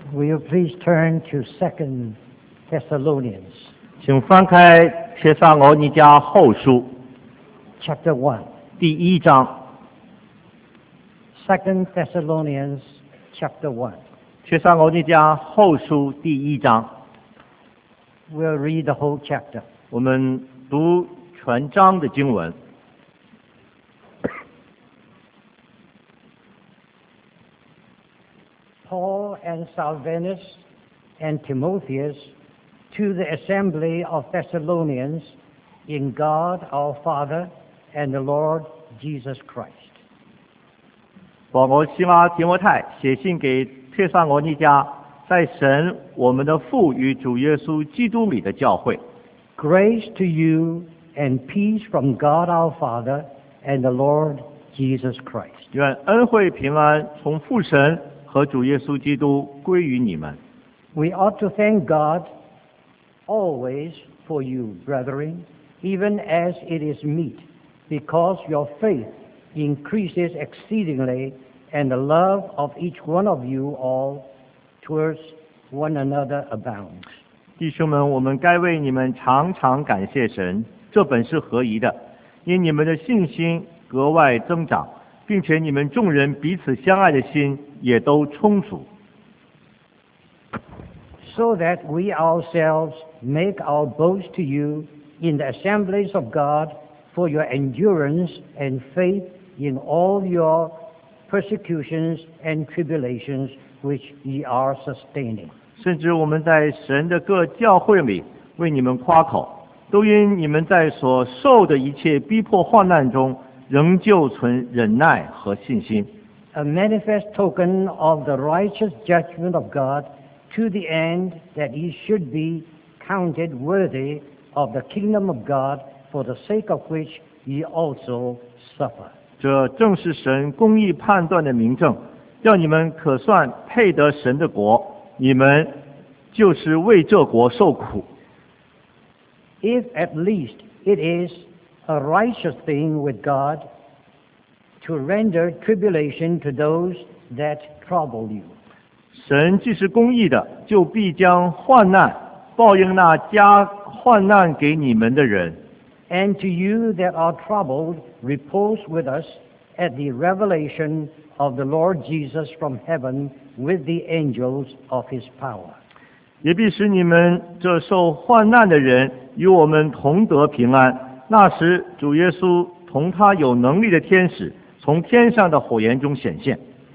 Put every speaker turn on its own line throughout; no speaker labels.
Will you please turn to 2 Thessalonians
请翻开帖撒罗尼迦后书
chapter 1.
第1章。
2 Thessalonians chapter 1.
帖撒罗尼迦后书第1章。
We'll read the whole chapter.
我们读全章的经文。
Paul and Silvanus and Timotheus to the assembly of Thessalonians in God our Father and the Lord Jesus Christ.
保罗、西拉、提摩太写信给帖撒罗尼迦，在神我们的父与主耶稣基督里的教会。
Grace to you and peace from God our Father and the Lord Jesus Christ.
愿恩惠平安从父神和主耶稣基督归于你们。
We ought to thank God always for you, brethren, even as it is meet, because your faith increases exceedingly, and the love of each one of you all towards one another abounds.
弟兄们，我们该为你们常常感谢神，这本是合宜的，因你们的信心格外增长，并且你们众人彼此相爱的心也都充足。
So that we ourselves make our boast to you in the assemblies of God for your endurance and faith in all your persecutions and tribulations which ye are sustaining.
甚至我们在神的各教会里为你们夸口，都因你们在所受的一切逼迫患难中，仍旧存忍耐和信心。
A manifest token of the righteous judgment of God, to the end that ye should be counted worthy of the kingdom of God, for the sake of which ye also suffer.
这正是神公义判断的明证，叫你们可算配得神的国，你们就是为这国受苦。
If at least it is a righteous thing with God to render tribulation to those that trouble you.
神既是公义的，就必将患难报应那加患难给你们的人。
And to you that are troubled, repose with us at the revelation of the Lord Jesus from heaven with the angels of his power.
也必使你们这受患难的人与我们同得平安。那时主耶稣同他有能力的天使从天上的火焰中显现。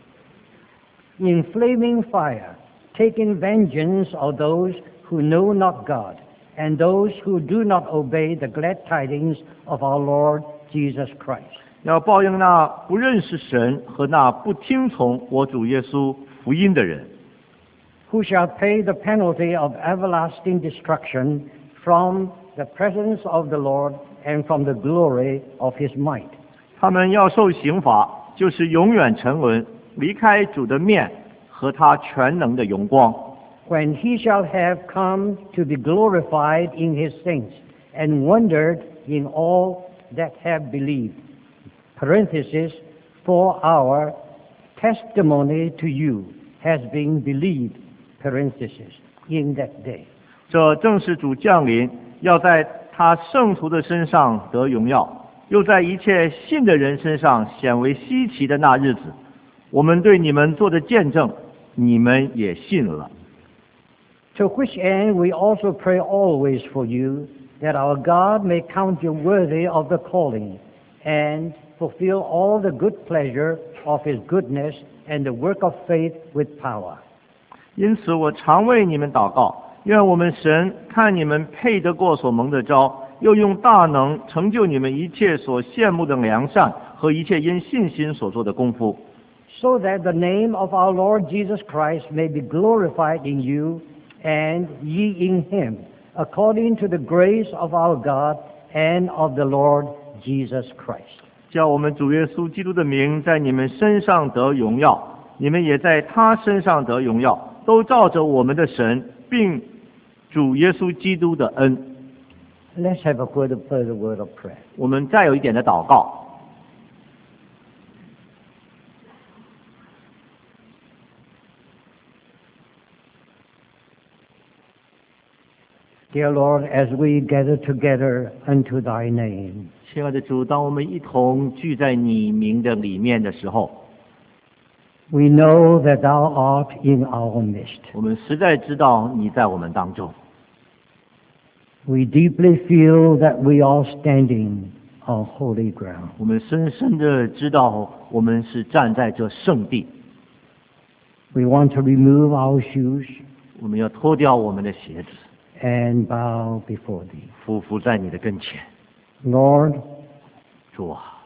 In flaming fire, taking vengeance of those who know not God, and those who do not obey the glad tidings of our Lord Jesus Christ.
要报应那不认识神和那不听从我主耶稣福音的人。
Who shall pay the penalty of everlasting destruction from the presence of the Lord and from the glory of his might.
他们要受刑罚，就是永远沉沦，离开主的面和他全能的荣光。
When he shall have come to be glorified in his saints and wondered in all that have believed. Parenthesis, for our testimony to you has been believed. Parenthesis, in that day.
这正是主降临，要在他圣徒的身上得荣耀，又在一切信的人身上显为稀奇的那日子。我们对你们做的见证，你们也信了。
To which end we also pray always for you, that our God may count you worthy of the calling, and fulfill all the good pleasure of his goodness and the work of faith with power.
因此我常为你们祷告，愿我们神看你们配得过所蒙的召，又用大能成就你们一切所羡慕的良善和一切因信心所做的功夫。
So that the name of our Lord Jesus Christ may be glorified in you, and ye in him, according to the grace of our God and of the Lord Jesus Christ.
叫我们主耶稣基督的名在你们身上得荣耀，你们也在他身上得荣耀，都照着我们的神并主耶稣基督的恩。
Let's have a further word of prayer.
我们再有一点的祷告。
Dear Lord, as we gather together unto thy name,
亲爱的主，当我们一同聚在你名的里面的时候，
we know that thou art in our midst.
我们实在知道你在我们当中。
We deeply feel that we are standing on holy ground.
我们深深的知道，我们是站在这圣地。
We want to remove our shoes
我们要脱掉我们的鞋子，
and bow before thee.
匍匐在你的跟前。
Lord,
主啊，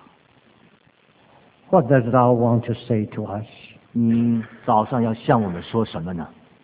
what dost thou want to say to us?
你早上要向我们说什么呢？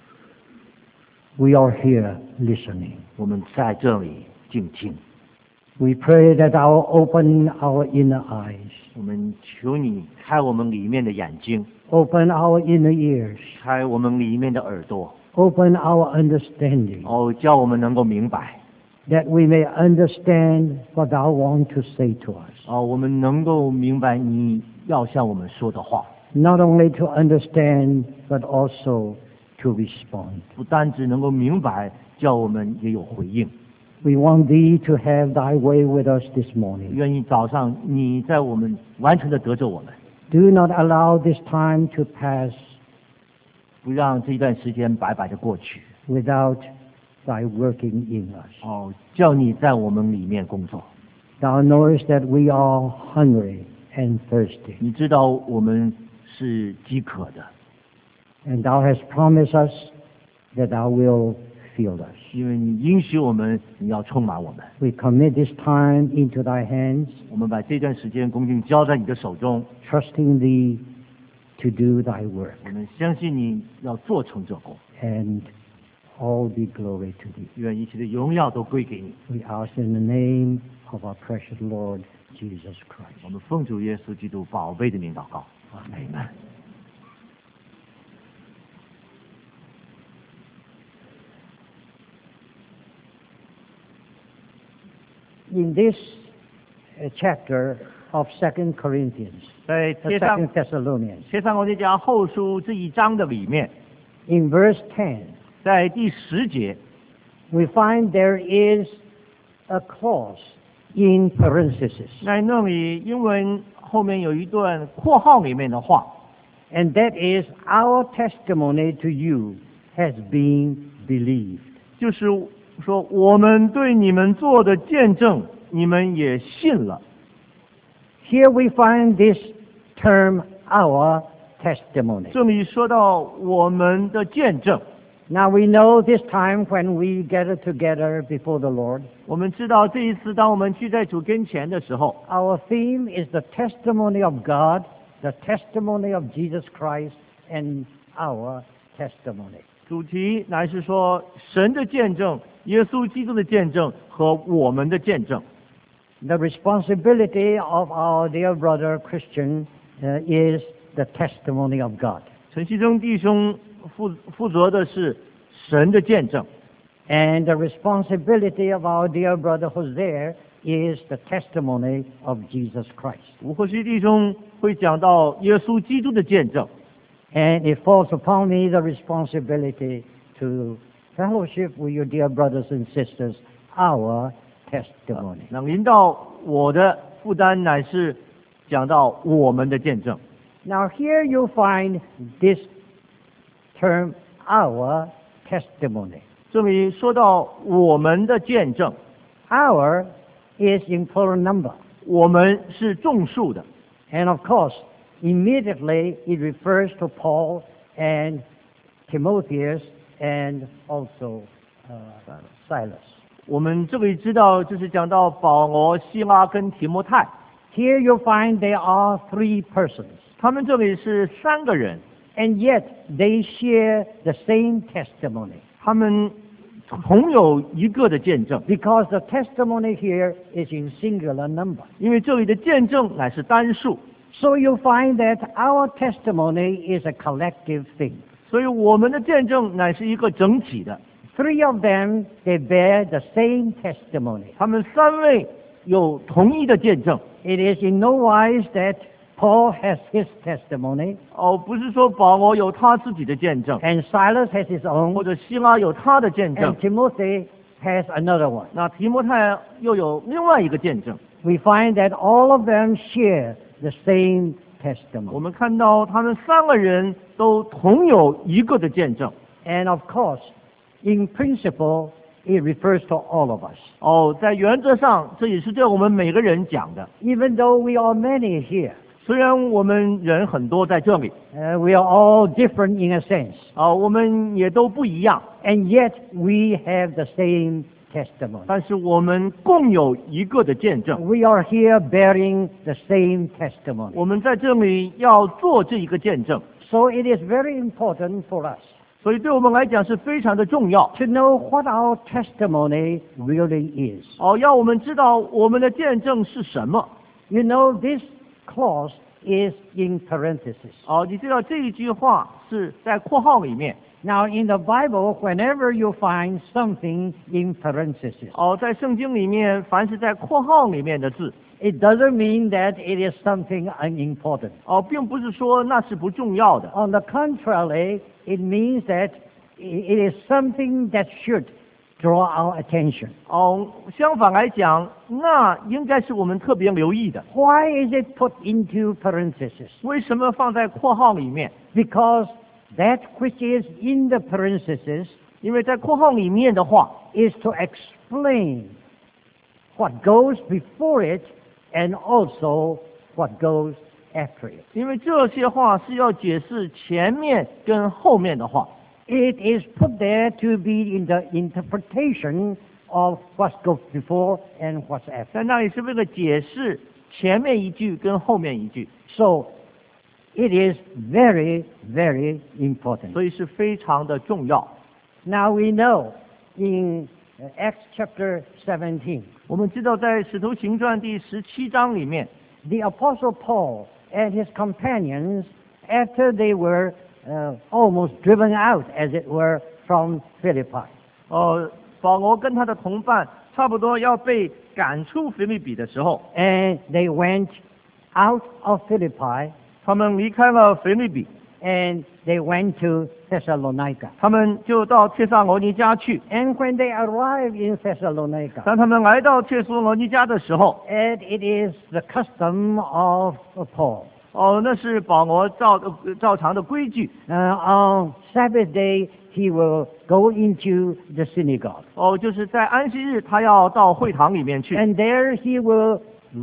We are here listening.
我们在这里静听。
We pray that thou open our inner eyes,
我们求你开我们里面的眼睛，
open our inner ears,
开我们里面的耳朵，
open our understanding,
叫我们能够明白，
that we may understand what thou want to say to us.
我们能够明白你要向我们说的话，
Not only to understand, but also to respond.
不单只能够明白，叫我们也有回应。
We want thee to have thy way with us this morning.
愿意早上你在我们完全的得着我们，
Do not allow this time to pass
不让这一段时间白白的过去。
without thy working in us.
叫你在我们里面工作。
Thou knowest that we are hungry and thirsty,
你知道我们是饥渴的，
and thou hast promised us that thou will fill us.
因为你应许我们，你要充满我们。
We commit this time into thy hands,
我们把这段时间恭敬交在你的手中，
trusting thee to do thy work,
我们相信你要做成这功，
and all be glory to thee.
愿一切的荣耀都归给你。
We ask in the name of our precious Lord Jesus
我
Christ.
们奉主耶稣基督宝贝的名祷告，阿门。
In this chapter of 2 Corinthians,
在
2
贴上
Thessalonians,
贴上我们讲后书这一章的里面，
in verse 10,
在第10节，
we find there is a clause in parenthesis,
在那里英文后面有一段括号里面的话，
and that is our testimony to you has been believed.
就是说我们对你们做的见证，你们也信了。
Here we find this term, our testimony.
这里说到我们的见证，
Now we know this time when we gather together before the Lord,
我们知道这一次当我们聚在主跟前的时候，
our theme is the testimony of God, the testimony of Jesus Christ, and our testimony.
主题乃是说神的见证、耶稣基督的见证和我们的见证。
The responsibility of our dear brother Christian is the testimony of God.
陈锡忠弟兄负责的是神的见证，
And the responsibility of our dear brother Hosea is the testimony of Jesus Christ.
吴霍西弟兄会讲到耶稣基督的见证。
And it falls upon me the responsibility to fellowship with your dear brothers and sisters, our testimony.
那临到我的负担乃是讲到我们的见证。
Now here you find this term, our testimony.
这里说到我们的见证，
Our is in plural number.
我们是众数的，
And of course, immediately it refers to Paul and Timotheus and also Silas.
我们这里知道就是讲到保罗、希拉跟提摩太，
Here you find there are three persons,
他们这里是3个人，
and yet they share the same testimony.
他们同有一个的见证，
Because the testimony here is in singular number.
因为这里的见证乃是单数，
So you find that our testimony is a collective thing.
所以我们的见证乃是一个整体的。
Three of them, they bear the same testimony.
他们3位有同一的见证，
It is in no wise that Paul has his testimony
不是说保罗有他自己的见证，
and Silas has his
或
own
者希拉有他的见证
and，Timothy has another one.
那提摩太又有另外一个见证。
We find that all of them share the same
我
testimony.
们看到他们3个人都同有一个的见证。
And of course, in principle, it refers to all of us.
在原则上，这也是对我们每个人讲的。
Even though we are many here,
虽然我们人很多在这里，
we are all different in a sense,
我们也都不一样，
and yet we have the same testimony.
但是我们共有一个的见证。
We are here bearing the same testimony.
我们在这里要做这一个见证，
So it is very important for us
所以对我们来讲是非常的重要。
to know what our testimony really is.
要我们知道我们的见证是什么。
You know, this clause is in parentheses.
你知道这一句话是在括号里面。
Now, in the Bible, whenever you find something in parentheses,
在圣经里面，凡是在括号里面的字，
it doesn't mean that it is something unimportant.
并不是说那是不重要的。
On the contrary, it means that it is something that should draw our attention.
相反来讲，那应该是我们特别留意的。
Why is it put into parentheses?
为什么放在括号里面？
Because that which is in the parentheses
因为在括号里面的话，
is to explain what goes before it and also what goes after it.
因为这些话是要解释前面跟后面的话。
It is put there to be in the interpretation of what goes before and what's after.
在那里是为了解释前面一句跟后面一句，
So it is very, very important.
所以是非常的重要。
Now we know in Acts chapter 17,
我们知道在《使徒行传》第17章里面，
the Apostle Paul and his companions, after they were almost driven out, as it were, from Philippi,
保罗跟他的同伴差不多要被赶出腓立比的时候，
and they went out of Philippi
他们离开了腓立比，
and they went to Thessalonica.
他们就到帖撒罗尼迦去。
And when they arrived in Thessalonica,
当他们来到帖撒罗尼迦的时候，
and it is the custom of Paul,
那是保罗照常的规矩。
on Sabbath day he will go into the synagogue,
就是在安息日，他要到会堂里面去，
and there he will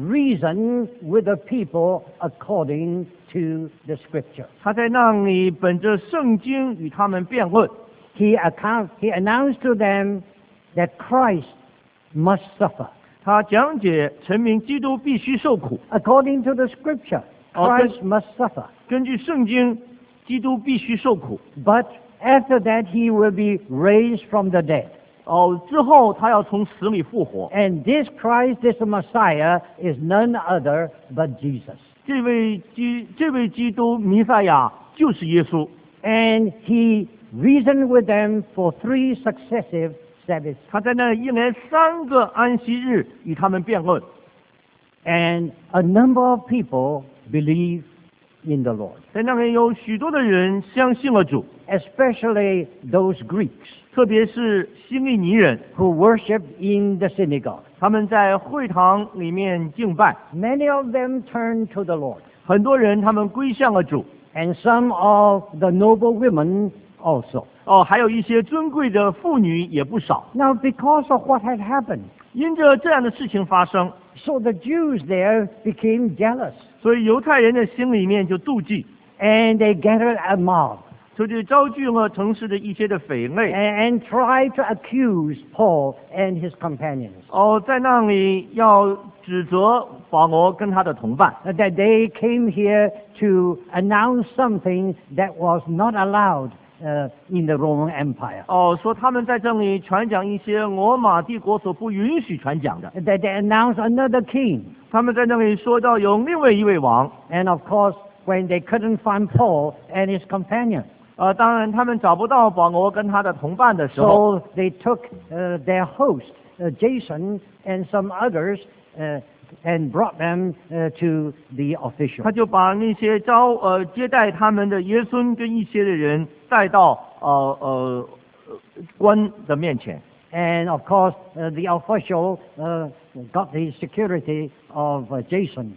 reason with the people according to the scripture.
他在那里本着圣经与他们辩论。
He announced to them that Christ must suffer.
他讲解陈明基督必须受苦，
According to the scripture, Christ must suffer.
根据圣经，基督必须受苦。
But after that, he will be raised from the dead.
之后他要从死里复活。
And this Christ, this Messiah, is none other but Jesus.
这位基督弥赛亚就是耶稣。
And he reasoned with them for 3 successive Sabbaths.
他在那一连3个安息日与他们辩论。
And a number of people believe in the Lord,
在那里有许多的人相信了主，
especially those Greeks
特别是希利尼人，
who worship in the synagogue.
他们在会堂里面敬拜，
Many of them turned to the Lord,
很多人他们归向了主。
and some of the noble women also.
还有一些尊贵的妇女也不少。
Now, because of what had happened,
因着这样的事情发生，
so the Jews there became jealous,
所以犹太人的心里面就妒忌，
and they gathered a mob
所以就招聚了城市的一些的匪类。
and tried to accuse Paul and his companions
在那里要指责保罗跟他的同伴，
that they came here to announce something that was not allowed in the Roman Empire.
说他们在这里传讲一些罗马帝国所不允许传讲的。
That they announced another king.
他们在那里说到有另外一位王。
And of course, when they couldn't find Paul and his companions,
当然他们找不到保罗跟他的同伴的时候，
so they took their host, Jason, and some others, and brought them to the official.
他就把那些接待他们的耶稣跟一些的人带到官的面前。
And of course, the official got the security of Jason.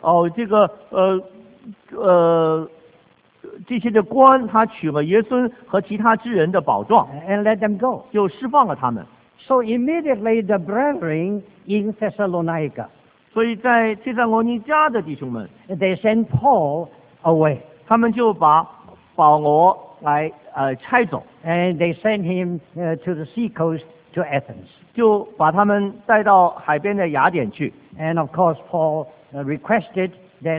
这些的官他取了耶稣和其他之人的宝状，
And let them go.
就释放了他们。
So immediately the brethren in Thessalonica,
所以在帖撒罗尼迦的弟兄们，
they sent Paul away.
他们就把保罗来拆走，
And they sent him to the seacoast to Athens.
就把他们带到海边的雅典去。
And of course, Paul requested that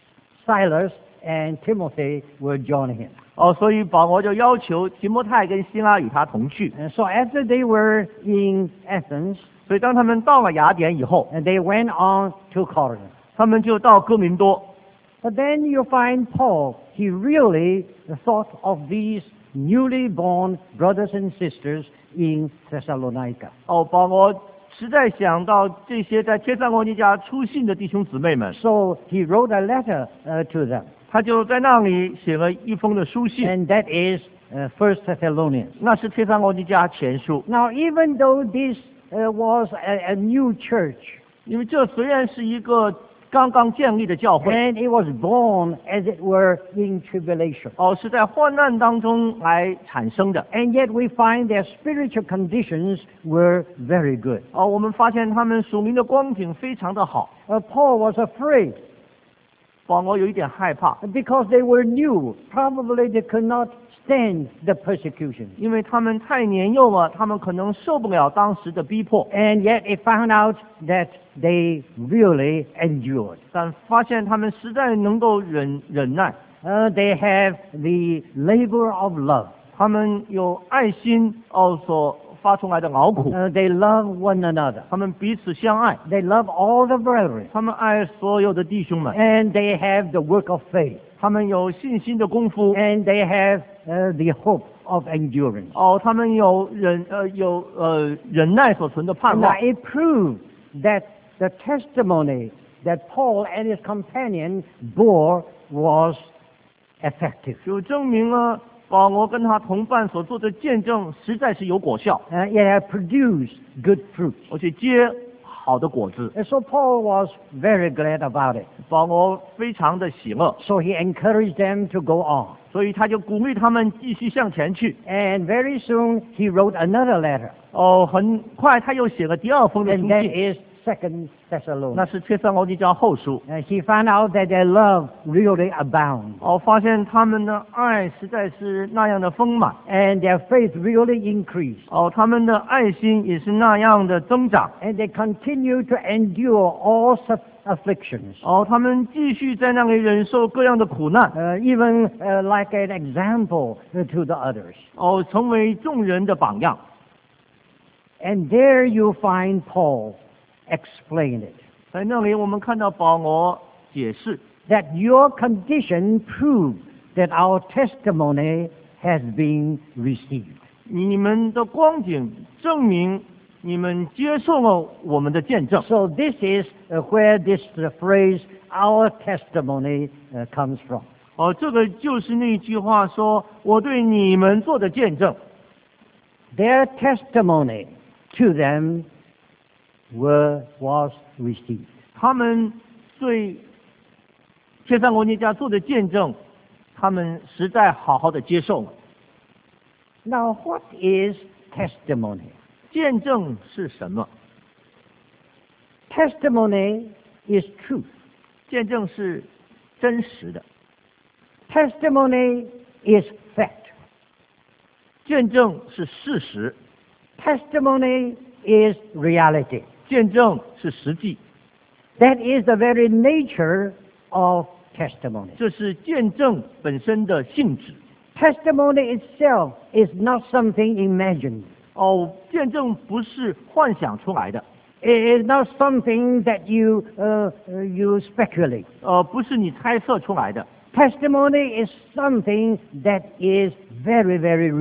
Silas and Timothy would join him.
所以保罗就要求提摩太跟希拉与他同去。
And so after they were in Athens,
所以当他们到了雅典以后，
and they went on to Corinth.
他们就到哥林多。
But then you find Paul, he really thought of these newly born brothers and sisters in Thessalonica.
保罗实在想到这些在帖撒罗尼迦出信的弟兄姊妹们，
So he wrote a letter to them,
他就在那里写了一封的书信，
and that is 1 Thessalonians.
那是帖撒罗尼迦前书。
Now, even though this was a new church,
因为这虽然是一个刚刚建立的教会，
and it was born, as it were, in tribulation,
是在患难当中来产生的。
and yet we find their spiritual conditions were very good.
我们发现他们属灵的光景非常的好。
Paul was afraid
保罗有一点害怕，
because they were new. Probably they could not stand the persecution.
因为他们太年幼了，他们可能受不了当时的逼迫。
And yet it found out that they really endured.
但发现他们实在能够忍耐，
They have the labor of love.
他们有爱心所发出来的劳苦，
They love one another.
他们彼此相爱，
They love all the brethren.
他们爱所有的弟兄们，
And they have the work of faith.
他们有信心的功夫，
And they have the hope of endurance.
他们有忍耐所存的盼
Now
望。
it proved that the testimony that Paul and his companion bore was effective.
就证明了保罗跟他同伴所做的见证实在是有果效，
It had produced good fruits.
而且结好的果子。
And so Paul was very glad about it.
保罗非常的喜乐，
So he encouraged them to go on.
所以他就鼓励他们继续向前去。
And very soon he wrote another letter.
很快他又写了第二封的
And
书
that
信，
is 2 Thessalonians.
那是帖撒罗尼迦后书。
He found out that their love really abounds.
发现他们的爱实在是那样的丰满，
And their faith really increased.
他们的爱心也是那样的增长，
And they continue to endure all such afflictions.
他们继续在那里忍受各样的苦难，
Even like an example to the others.
成为众人的榜样。
And there you find Paul explain it.
在那里我们看到保罗解释，
That your condition proves that our testimony has been received.
你们的光景证明你们接受了我们的见证。
So this is where this phrase, our testimony, comes from.
这个就是那句话说，我对你们做的见证。
Their testimony to them was received.
他们对帖撒罗尼迦做的见证，他们实在好好的接受了。
Now, what is testimony?
见证是什么？
Testimony is truth.
见证是真实的，
Testimony is fact.
见证是事实，
Testimony is reality.
见证是实际，
That is the very nature of testimony.
这是见证本身的性质。
Testimony itself is not something imagined.
见证不是幻想出来的，
It is not something that you speculate.
不是你猜测出来的。
Testimony is something that is very, very real.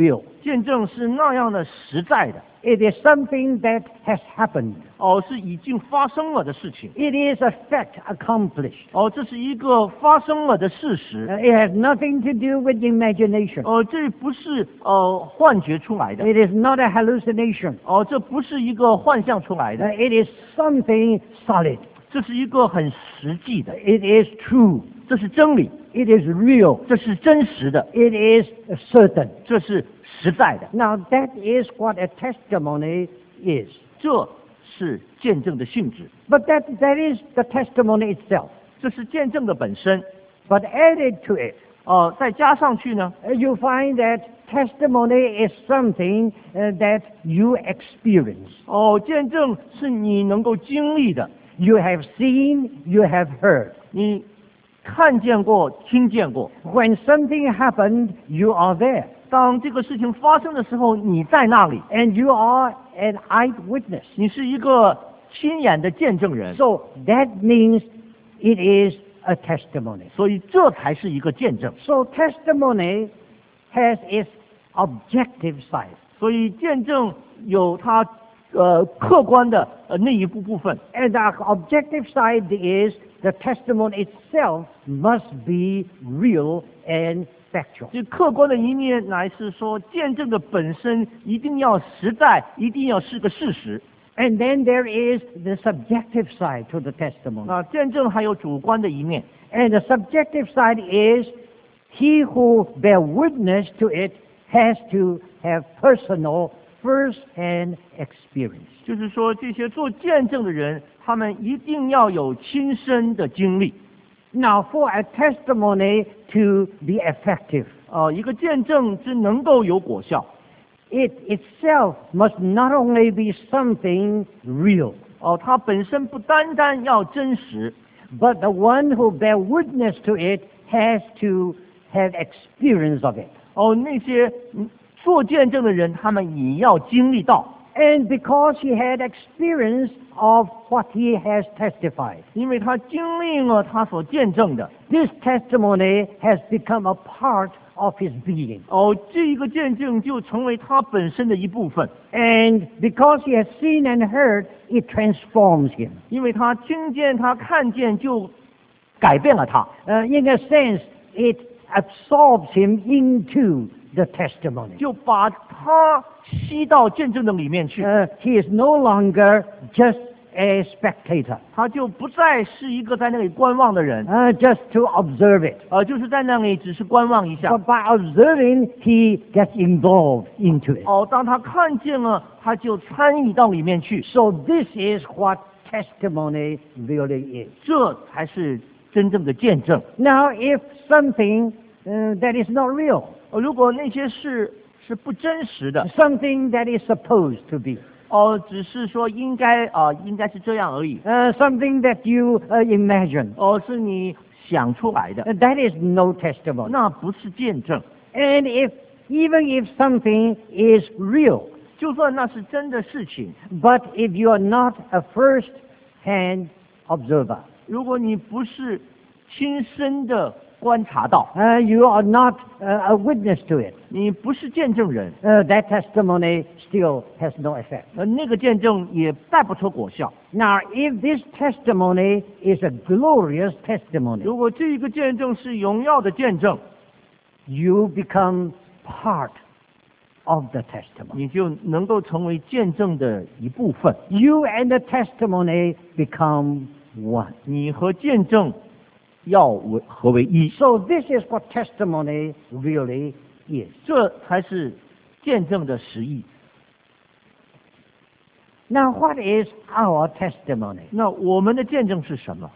见证是那样的实在的，
It is something that has happened.
是已经发生了的事情，
It is a fact accomplished.
这是一个发生了的事实，
It has nothing to do with imagination.
这不是幻觉出来的，
It is not a hallucination.
这不是一个幻象出来的，
It is something solid.
这是一个很实际的，
It is true.
这是真理，
It is real.
这是真实的，
It is certain.
这是实在的，
Now that is what a testimony is.
这是见证的性质，
But that is the testimony itself.
这是见证的本身。
But added to it,
再加上去呢，
you find that testimony is something that you experience.
见证是你能够经历的，
You have seen, you have heard.
你看见过、听见过。
When something happened, you are there.
当这个事情发生的时候，你在那里，
And you are an eyewitness.
你是一个亲眼的见证人，
So that means it is a testimony.
所以这才是一个见证。
So testimony has its objective side.
所以见证有它客观的那一部分，
And the objective side is the testimony itself must be real and factual.
这客观的一面乃是说见证的本身一定要实在，一定要是个事实。
And then there is the subjective side to the testimony.
见证还有主观的一面，
And the subjective side is he who bear witness to it has to have personal first-hand experience.
就是说这些做见证的人，他们一定要有亲身的经历。
Now, for a testimony to be effective,
一个见证之能够有果效，
it itself must not only be something real,
它本身不单单要真实，
but the one who bear witness to it has to have experience of it.
那些做见证的人，他们也要经历到，
And because he had experience of what he has testified,
因为他经历了他所见证的，
this testimony has become a part of his being.
这一个见证就成为他本身的一部分，
And because he has seen and heard, it transforms him.
因为他听见、他看见，就改变了他，
In a sense, it absorbs him into the testimony.
就把他吸到见证的里面去，
He is no longer just a spectator,
他就不再是一个在那里观望的人，
just to observe it.
就是在那里只是观望一下。
But by observing, he gets involved into it.
当他看见了，他就参与到里面去，
So this is what testimony really is.
这才是真正的见证。
Now, if something that is not real,
如果那些事是不真实的，
something that is supposed to be,
只是说应该是这样而已，
something that you imagine,
是你想出来的，
that is no testimony.
那不是见证。
And even if something is real,
就算那是真的事情，
but if you are not a first-hand observer,
如果你不是亲身的观察到，
you are not a witness to it,
你不是见证人，
that testimony still has no effect.
那个见证也带不出果效。
Now, if this testimony is a glorious testimony,
如果这一个见证是荣耀的见证，
you become part of the testimony.
你就能够成为见证的一部分。
You and the testimony become one.
你和见证要合为一，
So this is what testimony really is.
这才是见证的实意。
Now, what is our testimony?
那我们的见证是什么？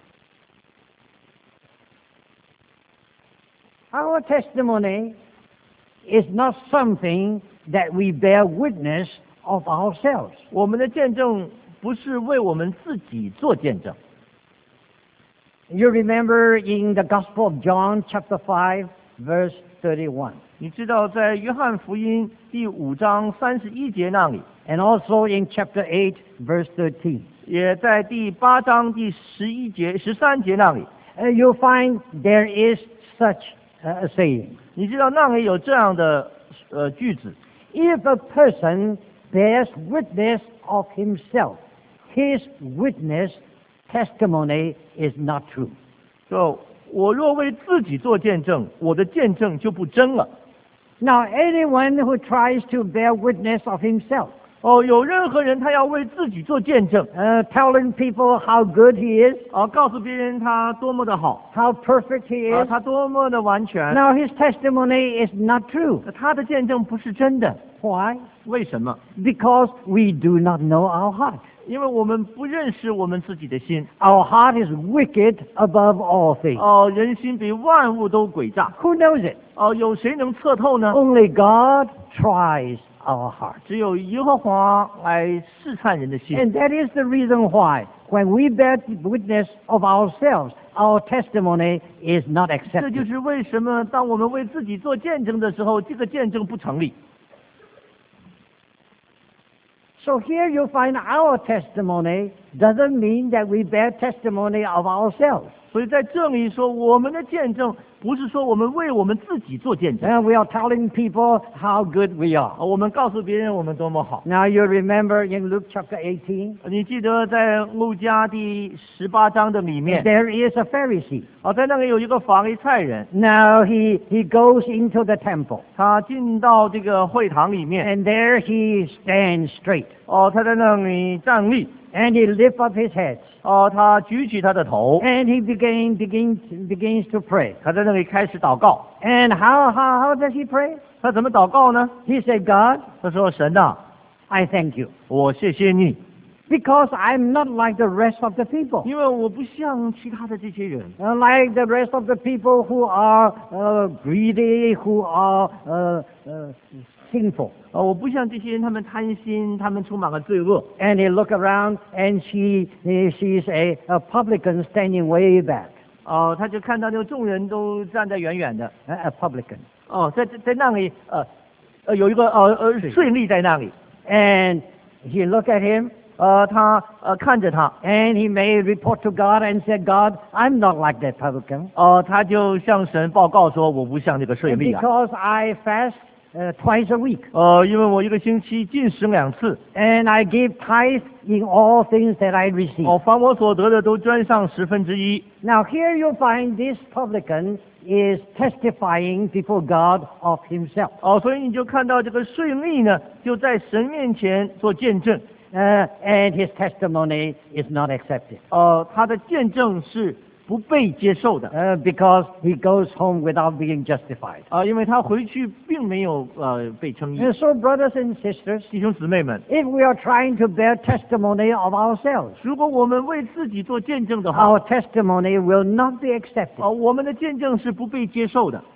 Our testimony is not something that we bear witness of ourselves.
我们的见证不是为我们自己做见证。
You remember in the Gospel of John, chapter 5, verse 31,
你知道，在约翰福音第5章31节那里，
and also in chapter 8, verse 13,
也在第8章第13节那里，
you'll find there is such a saying.
你知道那里有这样的句子，
If a person bears witness of himself, his witness testimony is not true.
就我若为自己做见证，我的见证就不真了。
Now, anyone who tries to bear witness of himself,
有任何人他要为自己做见证，
telling people how good he is,
告诉别人他多么的好，
how perfect he is,
他多么的完全，
now his testimony is not true.
他的见证不是真的。
Why?
为什么？
Because we do not know our heart.
因为我们不认识我们自己的心。
Our heart is wicked above all things.
人心比万物都诡诈。
Who knows it?
有谁能测透呢？
Only God tries our heart.
只有耶和华来试探人的心。
And that is the reason why, when we bear witness of ourselves, our testimony is not
这就
accepted.
是为什么当我们为自己做见证的时候，这个见证不成立。
So here you find our testimony doesn't mean that we bear testimony of ourselves.
所以在这里说，我们的见证不是说我们为我们自己做见证，
And we are telling people how good we are.
我们告诉别人我们多么好。
Now you remember in Luke chapter 18,
你记得在路加第18章的里面，
there is a Pharisee.
在那里有一个法利赛人，
Now he goes into the temple,
他进到这个会堂里面，
and there he stands straight,
他在那里站立，
and he lifts up his head,
他举起他的头，
and he begins to pray.
他在那里开始祷告。
And how does he pray?
他怎么祷告呢？
He said, God,
他说：“神呐，
I thank you,
我谢谢你，
because I'm not like the rest of the people.
因为我不像其他的这些人，
Like the rest of the people who are greedy, who are sinful.
我不像这些人，他们贪心，他们充满了罪恶。
And he looked around, and she's a publican standing way back.
他就看到那个众人都站在远远的。
A publican.
在那里，有一个税吏在那里。
And he looked at him,
他看着他，
and he made report to God and said, God, I'm not like that publican.
他就向神报告说：“我不像这个税吏啊。
Because I fast twice a week.
因为我一个星期进食2次，
And I give tithe in all things that I receive.
凡我所得的都专上1/10。
Now here you find this publican is testifying before God of himself.
所以你就看到这个税吏呢，就在神面前做见证。
And his testimony is not accepted.
他的见证是不被接受的。
Because he goes home without being justified.
因为他回去并没有被称义。
And so, brothers and sisters,
弟兄姊妹们，
if we are trying to bear testimony of ourselves,
如果我们为自己做见证的话，
our testimony will not be accepted.
我们的见证是不被接受的。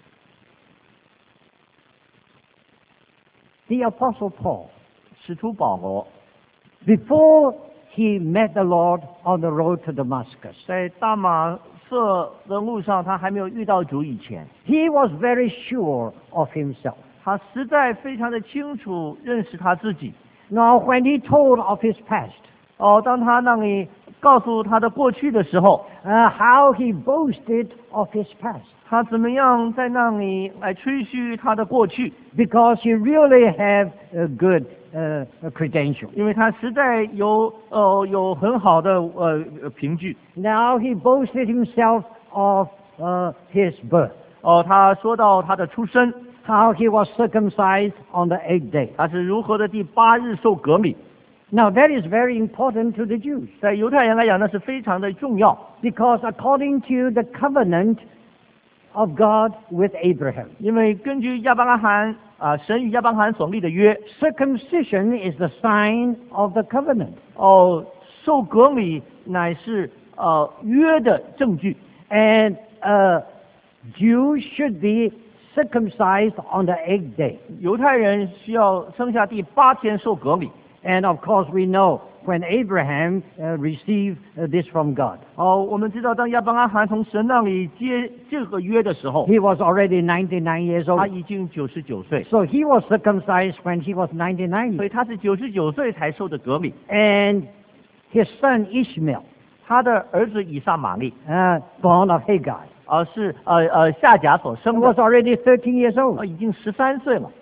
The Apostle Paul,
使徒保罗
before he met the Lord on the road to Damascus,
在大马色的路上，他还没有遇到主以前，
he was very sure of himself.
他实在非常的清楚认识他自己。
Now, when he told of his past,
当他那里告诉他的过去的时候，
how he boasted of his past,
他怎么样在那里来吹嘘他的过去？
because he really have a good credential.
因为他实在有很好的凭据。
Now he boasted himself of his birth,
他说到他的出生，
how he was circumcised on the 8th day.
他是如何的第8日受割礼。
Now that is very important to the Jews,
在犹太人来讲，那是非常的重要，
because according to the covenant of God with Abraham,
因为根据亚伯拉罕神与亚伯拉罕所立的约，
circumcision is the sign of the covenant.
受割礼乃是约的证据。
And Jews should be circumcised on the 8th day.
犹太人需要生下第8天受割礼。
And of course we know when Abraham received this from God,
我们知道当亚伯拉罕从神那里接这个约的时候，
he was already 99 years
他
old.
已经99岁，
So he was circumcised when he was 99.
所以他是99岁才受的割礼。
And his son Ishmael,
他的儿子以撒玛利，
born of Hagar,
是夏甲所生
was
的，
already 13 years old.
已经13岁了。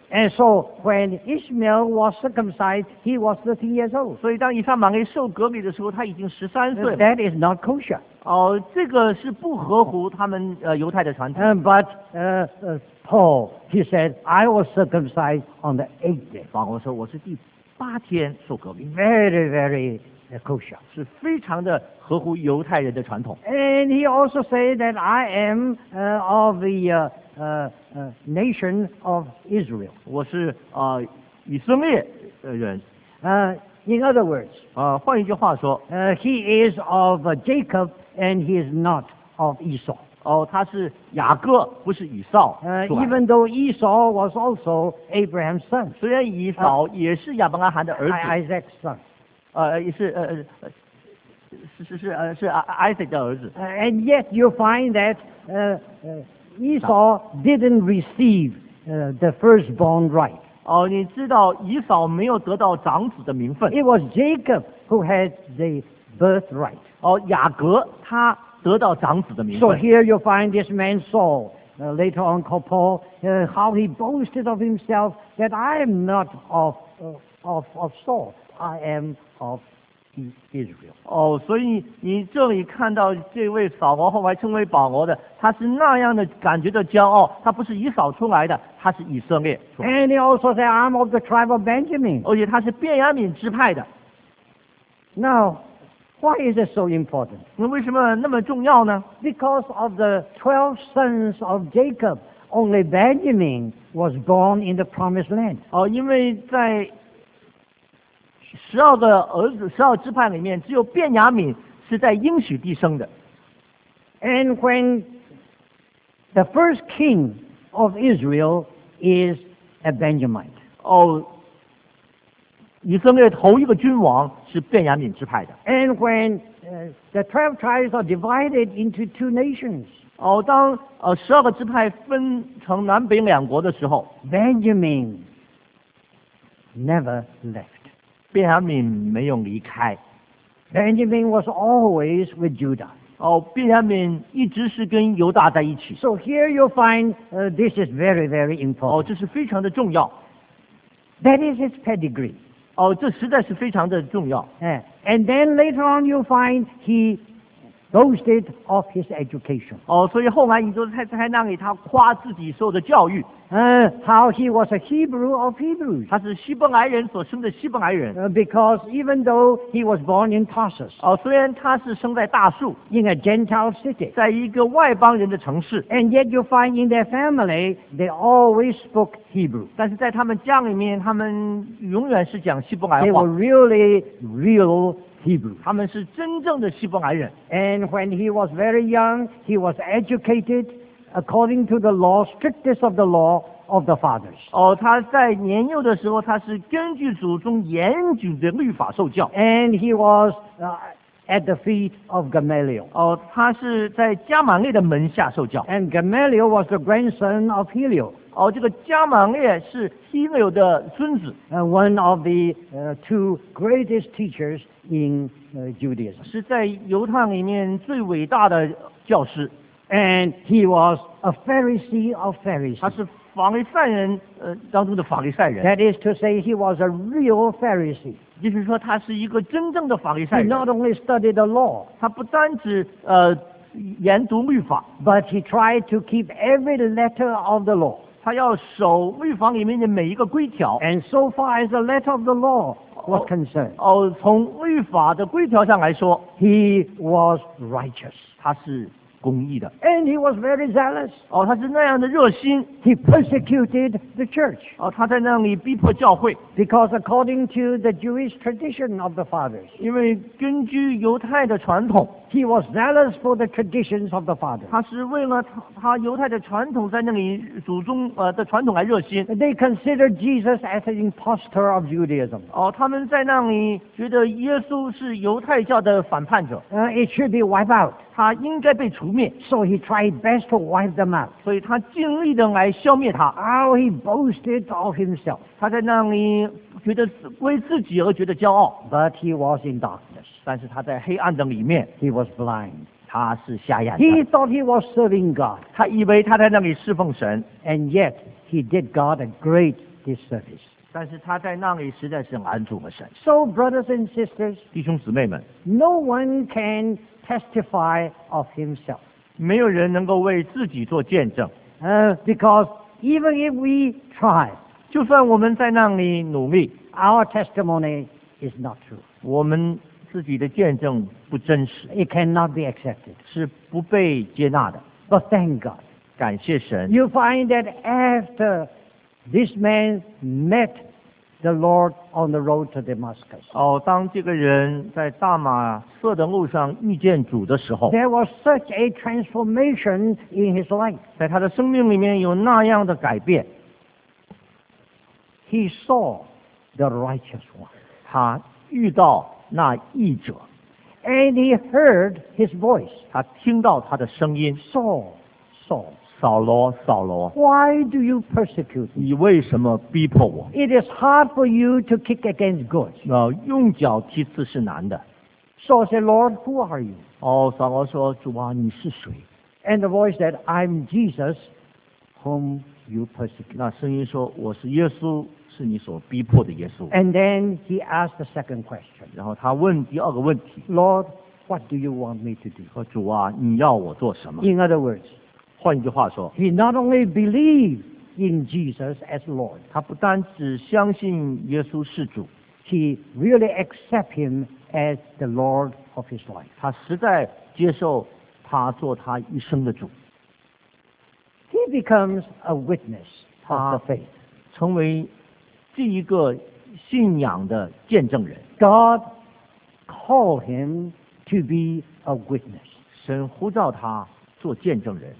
And so when Ishmael was circumcised, he was 13 years old.
所以当以撒玛利受割礼的时候，他已经13岁了。
That is not kosher.
哦，这个是不合乎他们犹太的传统。
But Paul, he said, I was circumcised on the 8th day.
保罗说我是第8天受割礼，
Very, very kosher.
是非常的合乎犹太人的传统。
And he also said that I am of the nation of Israel.
我是以色列人。
In other words,
换一句话说，
he is of Jacob and he is not of Esau.
他是雅各，不是以扫。
Even though Esau was also Abraham's son,
虽然以扫也是亚伯拉罕的儿子，
Isaac's son.
也是Isaac 的儿子。
And yet you find that Esau didn't receive the firstborn right.
你知道以扫没有得到长子的名分。
It was Jacob who had the birthright.
雅各他得到长子的名
So
分。
here you find this man Saul, later on called Paul, how he boasted of himself that I am not of Saul, I am of Israel.
所以你这里看到这位扫罗后来称为保罗的，他是那样的感觉的骄傲，他不是以扫出来的，他是以色列出来的，
And he also said, I'm of the tribe of Benjamin.
而且他是便雅悯支派的。
Now, why is it so important?
那为什么那么重要呢？
Because of the 12 sons of Jacob, only Benjamin was born in the promised land.
因为在12个儿子，12支派里面，只有便雅悯是在应许地生的。
And when the first king of Israel is a Benjamite.
以色列头一个君王是便雅悯支派的。
And when the 12 tribes are divided into 2 nations,
当12个支派分成南北2国的时候，
Benjamin never left.
便雅悯没有离开。
Benjamin was always with Judah.
便雅悯一直是跟犹大在一起。
So here you find this is very, very important.
这是非常的重要。
That is his pedigree.
这实在是非常的重要。
And then later on you find he boasted of his education.
所以后来你就在那里他夸自己受的教育。
How he was a Hebrew of Hebrews.
他是希伯来人所生的希伯来人。
Because even though he was born in Tarsus,
虽然他是生在大树，
in a Gentile city,
在一个外邦人的城市，
and yet you find in their family they always spoke Hebrew.
但是在他们家里面，他们永远是讲希伯来
They
话
were。really real Hebrew.
他们是真正的希伯来人。
And when he was very young, he was educated according to the law, strictest of the law of the fathers.
他在年幼的时候，他是根据祖宗严谨的律法受教。
And he was at the feet of Gamaliel.
他是在加玛列的门下受教。
And Gamaliel was the grandson of Hillel,
这个加玛列是希勒的孙子，
one of the 2 greatest teachers in Judaism.
是在犹太里面最伟大的教师。
And he was a Pharisee of
他
Pharisees.
是法利赛人当中的法利赛人，
That is to say, he was a real Pharisee.
就是说他是一个真正的法利
He
赛人。
not only studied the law,
他不单只研读律法，
but he tried to keep every letter of the law.
他要守律法里面的每一个规条。
And so far as the letter of the law was concerned,
从律法的规条上来说，
he was righteous.
他是公义的。
And he was very zealous.
他是那样的热心。
He persecuted the church
他在那里逼迫教会，
because according to the Jewish tradition of the fathers,
因为根据犹太的传统，
he was zealous for the traditions of the fathers.
他是为了他犹太的传统在那里祖宗的传统来热心。
They considered Jesus as an impostor of Judaism.
他们在那里觉得耶稣是犹太教的反叛者，
It should be wiped out.
他应该被除灭，
So he tried best to wipe them out.
所以他尽力的来消灭他。
How he boasted of himself.
他在那里觉得为自己而觉得骄傲，
But he was in darkness.
但是他在黑暗的里面，
He was blind.
他是瞎眼
He
的。
thought he was serving God.
他以为他在那里侍奉神，
And yet he did God a great his service.
但是他在那里实在是满足了神。
So, brothers and sisters,
弟兄姊妹们，
no one can testify of himself.
没有人能够为自己做见证，
Because even if we try,
就算我们在那里努力，
our testimony is not true.
我们自己的见证不真实，
It cannot be accepted.
是不被接纳的。
But thank God.
感谢神，
You find that after this man met the Lord on the road to Damascus,
当这个人在大马色的路上遇见主的时候，
there was such a transformation in his life.
在他的生命里面有那样的改变，
He saw the righteous one,
他遇到那义者，
and he heard his voice.
他听到他的声音，
Saul, Saul,
扫罗，扫罗，
why do you persecute me?
你为什么逼迫我？
It is hard for you to kick against good.
用脚踢刺是难的。
Saul said, Lord, who are you?
扫罗说：“主啊，你是谁
And the voice said, I'm Jesus, whom you persecute.
那声音说：“我是耶稣，是你所逼迫的耶稣。
And then he asked the second question. ”
然后他问第二个问题
Lord, what do you want me to do?
说：“主啊，你要我做什么
In other words,？”
换一句话说，
he not only believed in Jesus as Lord,
他不单只相信耶稣是主，
he really accept him as the Lord of his life.
他实在接受他做他一生的主，
He becomes a witness of
Ah.
the faith.
成为这一个信仰的见证人。
God called him to be a witness,
神呼召他做见证人，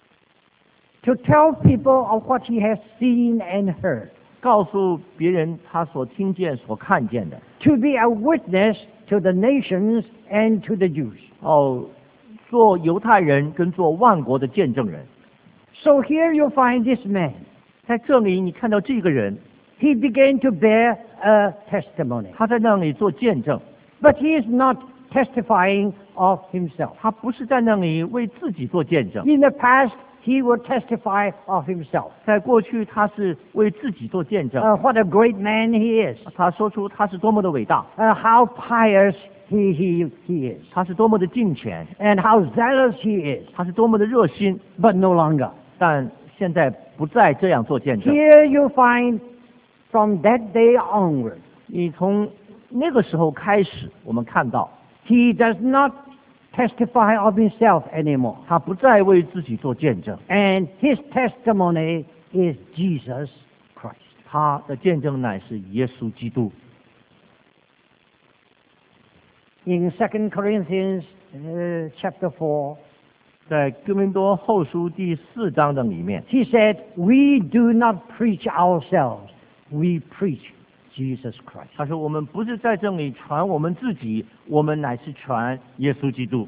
to tell people of what he has seen and heard,
告诉别人他所听见、所看见的。
to be a witness to the nations and to the Jews.
做犹太人跟做万国的见证人。
So here you find this man.
在这里，你看到这个人，
He began to bear a testimony.
他在那里做见证，
But he is not testifying of himself.
他不是在那里为自己做见证。
In the past, he would testify of himself.
在过去，他是为自己做见证，
What a great man he is.
他说出他是多么的伟大，
How pious he is.
他是多么的敬虔，
And how zealous he is.
他是多么的热心。
But no longer.
但现在不再这样做见证。
Here you find from that day onward,
你从那个时候开始，我们看到
he does not testify of himself anymore.
他不再为自己做见证，
And his testimony is Jesus Christ.
他的见证乃是耶稣基督。
In 2 Corinthians chapter 4,
在哥林多后书第4章的里面，
he said, we do not preach ourselves, we preach Jesus Christ.
他说我们不是在这里传我们自己，我们乃是传耶稣基督。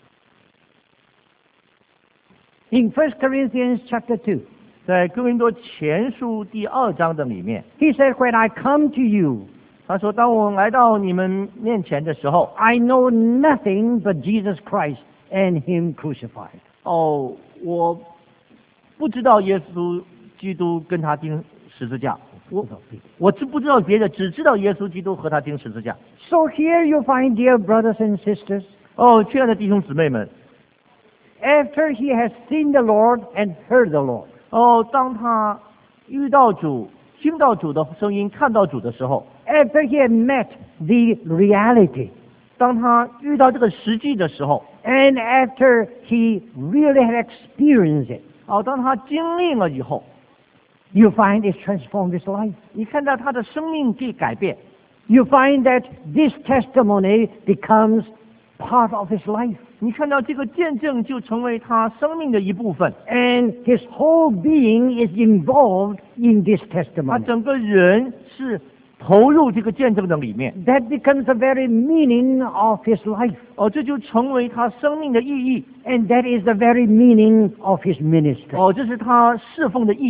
In 1 Corinthians chapter 2,
在哥林多前书第2章的里面，
he said, when I come to you,
他说当我来到你们面前的时候，
I know nothing but Jesus Christ and him crucified.
我不知道耶稣基督跟他钉十字架，我不知道别的，只知道耶稣基督和他钉十字架。
So here you find, dear brothers and sisters,
亲爱的弟兄姊妹们，
after he has seen the Lord and heard the Lord,
当他遇到主、听到主的声音、看到主的时候，
after he had met the reality,
当他遇到这个实际的时候，
and after he really had experienced it,
当他经历了以后，
you find it transformed his life.
你看到他的生命被改变，
You find that this testimony becomes part of his life.
你看到这个见证就成为他生命的一部分，
And his whole being is involved in this
他
testimony.
整个人是投入这个见证的里面，
That becomes the very meaning of his life.
这就成为他生命的意义，
And that is the very meaning of his ministry.
这是他侍奉的意义，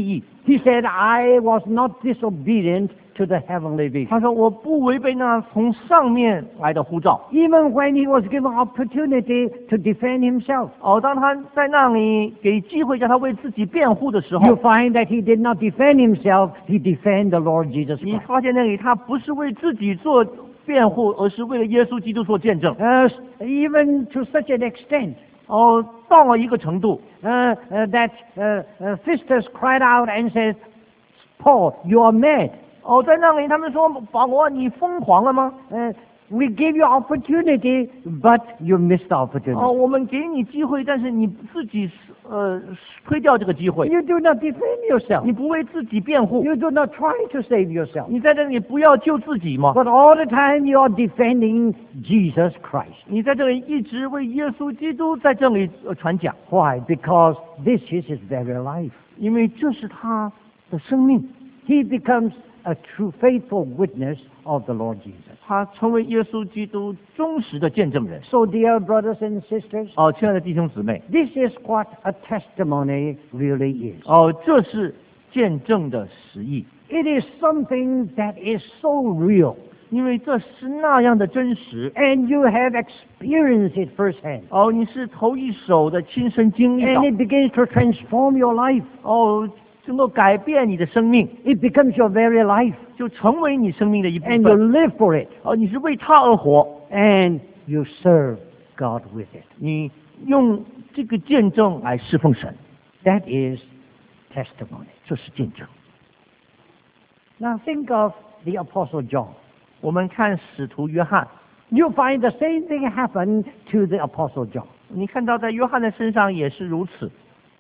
He said, I was not disobedient to the heavenly vision.
他说我不违背那从上面来的呼召。
Even when he was given opportunity to defend himself,
当他在那里给机会叫他为自己辩护的时
you
候，
find that he did not defend himself, he defended the Lord Jesus
你
Christ.
发现那里他不是为自己做辩护，而是为了耶稣基督做见证。
Even to such an extent
到了一个程度，
that Festus cried out and said, Paul, you are mad.
在那里他们说保罗你疯狂了吗？
We gave you opportunity, but you missed the opportunity.
我们给你机会，但是你自己推掉这个机会，
You do not defend yourself.
你不为自己辩护，
You do not try to save yourself.
你在这里不要救自己吗？
But all the time you are defending Jesus Christ.
你在这里一直为耶稣基督在这里传讲，
Why? Because this is his very life.
因为这是他的生命，
He becomes a true faithful witness of the Lord Jesus.
他成为耶稣基督忠实的见证人。
So, dear brothers and sisters,
亲爱的弟兄姊妹，
this is what a testimony really is.
这是见证的实意，
It is something that is so real,
因为这是那样的真实。
and you have experienced it firsthand.
你是头一手的亲身经历到
And，it begins to transform your life.
能够改变你的生命，
It becomes your very life,
就成为你生命的一部
and you
分。
live for it,
你是为他而活，
and you serve God with it.
你用这个见证来侍奉神，
That is testimony.
这是见证。
Now think of the Apostle John.
我们看使徒约翰，
You find the same thing happen to the Apostle John.
你看到在约翰的身上也是如此。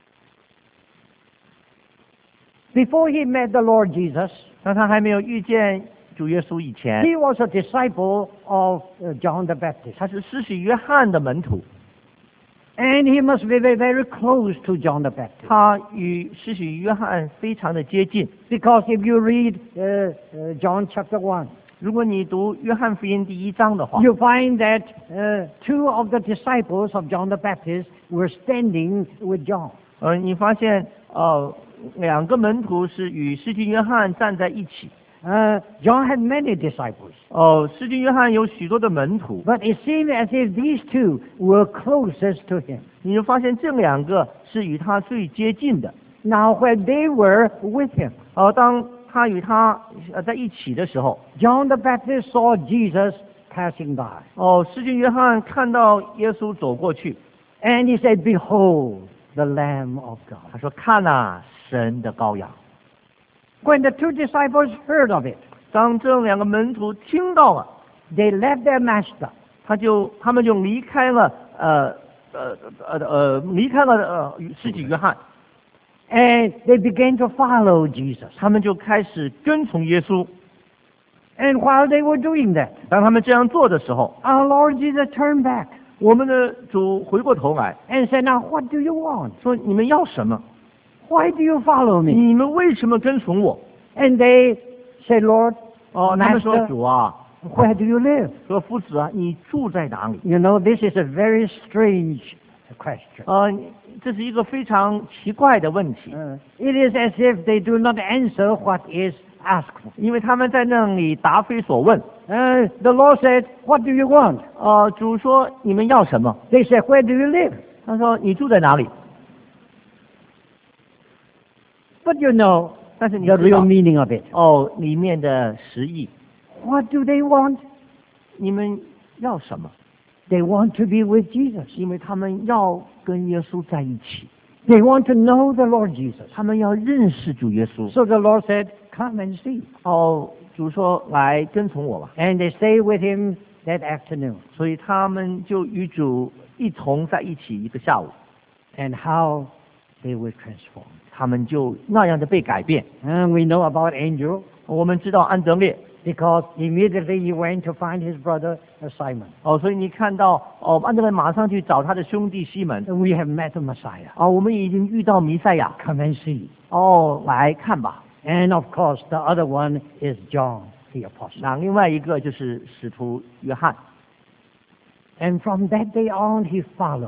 Before he met the Lord Jesus,
当他还没有遇见主耶稣以前，
he was a disciple of John the Baptist.
他是施洗约翰的门徒，
And he must be very, very close to John the Baptist.
他与施洗约翰非常的接近。
Because if you read John chapter 1,
如果你读约翰福音第1章的话，
you find that two of the disciples of John the Baptist were standing with John.
你发现两个门徒是与施洗约翰站在一起。
John had many disciples.
施洗约翰有许多的门徒，
But it seemed as if these two were closest to him.
你就发现这两个是与他最接近的。
Now, when they were with him,
当他与他在一起的时候，
John the Baptist saw Jesus passing by.
施洗约翰看到耶稣走过去，
And he said, Behold, the Lamb of God.
他说：“看呐，神的羔羊。”
When the two disciples heard of it,
当这两个门徒听到了，
they left their master
他们就离开了施洗约翰，
and they began to follow Jesus.
他们就开始跟从耶稣。
And while they were doing that,
当他们这样做的时候，
our Lord Jesus turned back
我们的主回过头来
and said, Now, what do you want?
说：“你们要什么？
Why do you follow me?
你们为什么跟从我
And they said, Lord,？”
他们说：“
Master,
主啊，
where do you live?
说夫子啊，你住在哪里？”
You know, this is a very strange question.
这是一个非常奇怪的问题，
It is as if they do not answer what is asked for.
因为他们在那里答非所问。
The Lord said, What do you want?
主说：“你们要什么
They said, Where do you live? ？”
他说：“你住在哪里
But you know
但是你
the
知
real
道
meaning of it.
里面的实意，
What do they want?
你们要什么？
They want to be with Jesus.
因为他们要跟耶稣在一起，
They want to know the Lord Jesus.
他们要认识主耶稣。
So the Lord said, Come and see.
主说：“来跟从我吧。
And they stayed with him that afternoon. ”
所以他们就与主一同在一起一个下午，
And how they were transformed.
他们就那样的被改变。
And we know about Andrew
我们知道安德烈，
because immediately he went to find his brother Simon.
所以你看到安德烈马上去找他的兄弟西门。
And we have met the Messiah.
我们已经遇到弥赛亚。
Come and see.
来看吧。
And of course, the other one is John the Apostle.
那另外一个就是使徒约翰。
And from that day on, he followed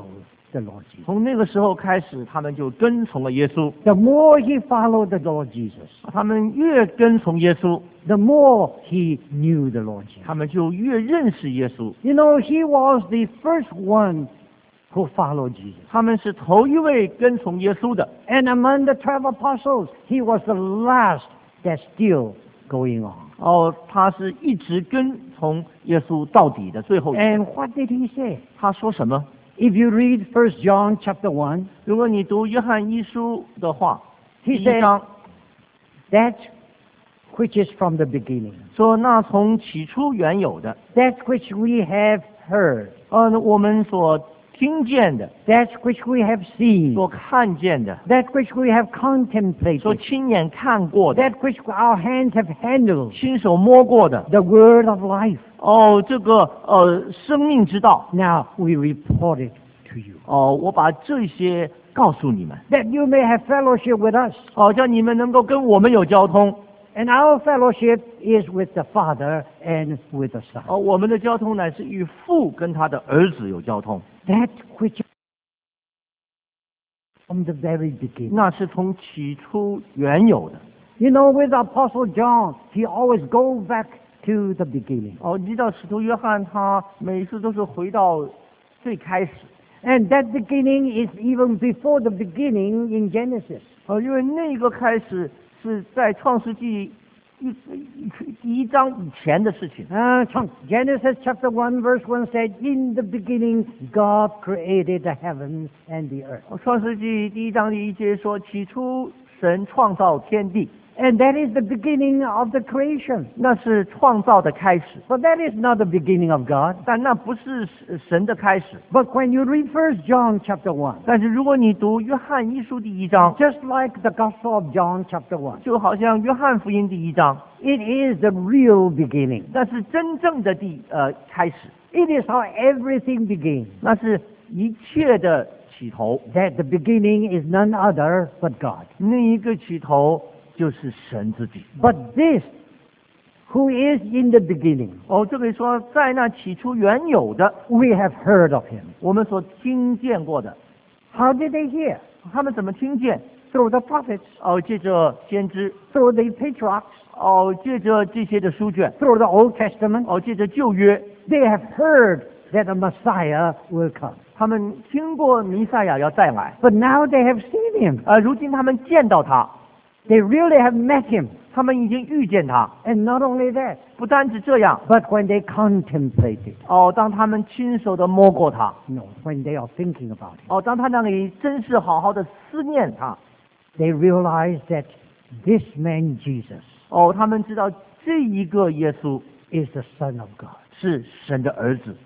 the Lord Jesus.
从那个时候开始，他们就跟从了耶稣。
The more he followed the Lord Jesus,
他们越跟从耶稣，
the more he knew the Lord Jesus.
他们就越认识耶稣。
You know, he was the first one who followed Jesus.
他们是头一位跟从耶稣的。
And among the 12 apostles, he was the last that's still going on.
他是一直跟从耶稣到底的，最后一个。
And what did he say?
他说什么？
If you read 1 John chapter 1,
如果你读约翰一书的话，
he
第一章
said, that which is from the beginning,
说那从起初原有的，
that which we have heard,
我们所听见的，
that which we have seen,
所看见的，
that which we have
所
contemplated,
亲眼看过的，
that which our hands have handled,
亲手摸过的。
the word of life.
这个生命之道。
Now we report it to you,
我把这些告诉你们，
that you may have fellowship with us.
叫你们能够跟我们有交通。
And our fellowship is with the Father and with the Son.
我们的交通乃是与父跟他的儿子有交通，
That which from the very beginning.
那是从起初原有的。
You know, with Apostle John, he always goes back to the beginning.
你知道使徒约翰他每次都是回到最开始，
And that beginning is even before the beginning in Genesis.
因为那个开始是在创世纪第一章以前的事情。
Genesis chapter 1 verse 1 said, in the beginning God created the heavens and the earth.
创世纪第一章第一节说，起初神创造天地，
And that is the beginning of the creation.
那是创造的开始，
But that is not the beginning of God.
但那不是神的开始。
But when you read 1 John chapter 1,
但是如果你读约翰一书第一章，
just like the Gospel of John chapter 1,
就好像约翰福音第一章，
it is the real beginning.
那是真正的开始，
It is how everything begins.
那是一切的起头。
That the beginning is none other but God.
那一个起头就是神自己。
But this, who is in the beginning,
这里说在那起初原有的，
we have heard of him.
我们所听见过的，
How did they hear?
他们怎么听见？
Through the prophets,
借着先知，
through the patriarchs,
借着这些的书卷，
through the Old Testament.
借着旧约，
They have heard that a Messiah will come.
他们听过弥赛亚要再来，
But now they have seen him.
如今他们见到他，
They really have met him.
他们已经遇见他。
And not only that,
不单止这样，
but when they contemplate it,
当他们亲手的摸过他，
no, when they are thinking about it,
当他那里真是好好的思念他，
they realize that this man Jesus
他们知道这一个耶稣
is the Son of God.
是神的儿子。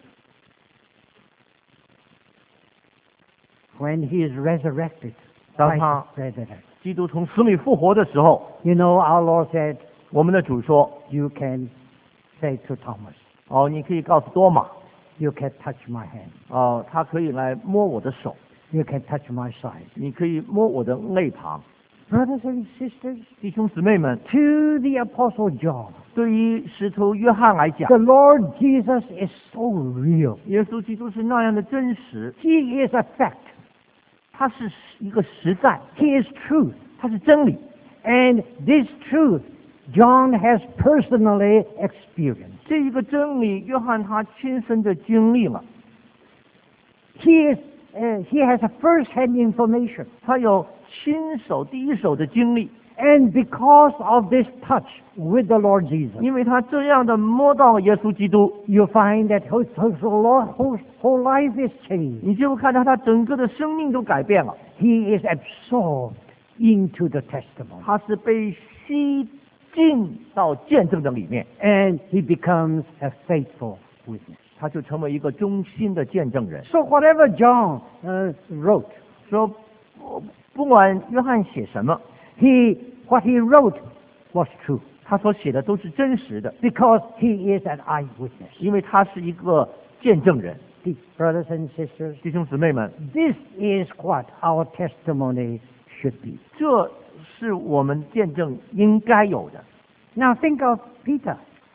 When he is resurrected,
当
Christ
他
is resurrected.
基督从死里复活的时候，
You know, our Lord said,
我们的主说，
you can say to Thomas,
你可以告诉多马，
you can touch my hand,
他可以来摸我的手，
you can touch my side.
你可以摸我的肋旁。
Brothers and sisters,
弟兄姊妹们，
to the Apostle John,
对于使徒约翰来讲，
the Lord Jesus is so real.
耶稣基督是那样的真实，
He is a fact.
他是一个实在，
He is truth.
他是真理。
And this truth, John has personally experienced.
这一个真理，约翰他亲身的经历了，
He has a first-hand information.
他有亲手第一手的经历，
And because of this touch with the Lord Jesus,
因为他这样的摸到了耶穌基督，
you find that his whole life is changed.
你就看到他整个的生命都改变了，
He is absorbed into the testimony.
他是被吸进到见证的里面，
And he becomes a faithful witness.
他就成为一个忠心的见证人。
So whatever John wrote,
说不管约翰写什么，
what he wrote was true
他所写的都是真实的，
because he is an eyewitness.
因为他是一个见证人。
See, brothers and sisters,
弟兄姊妹们，
this is what our testimony should be.
这是我们见证应该有的。
Now think of Peter.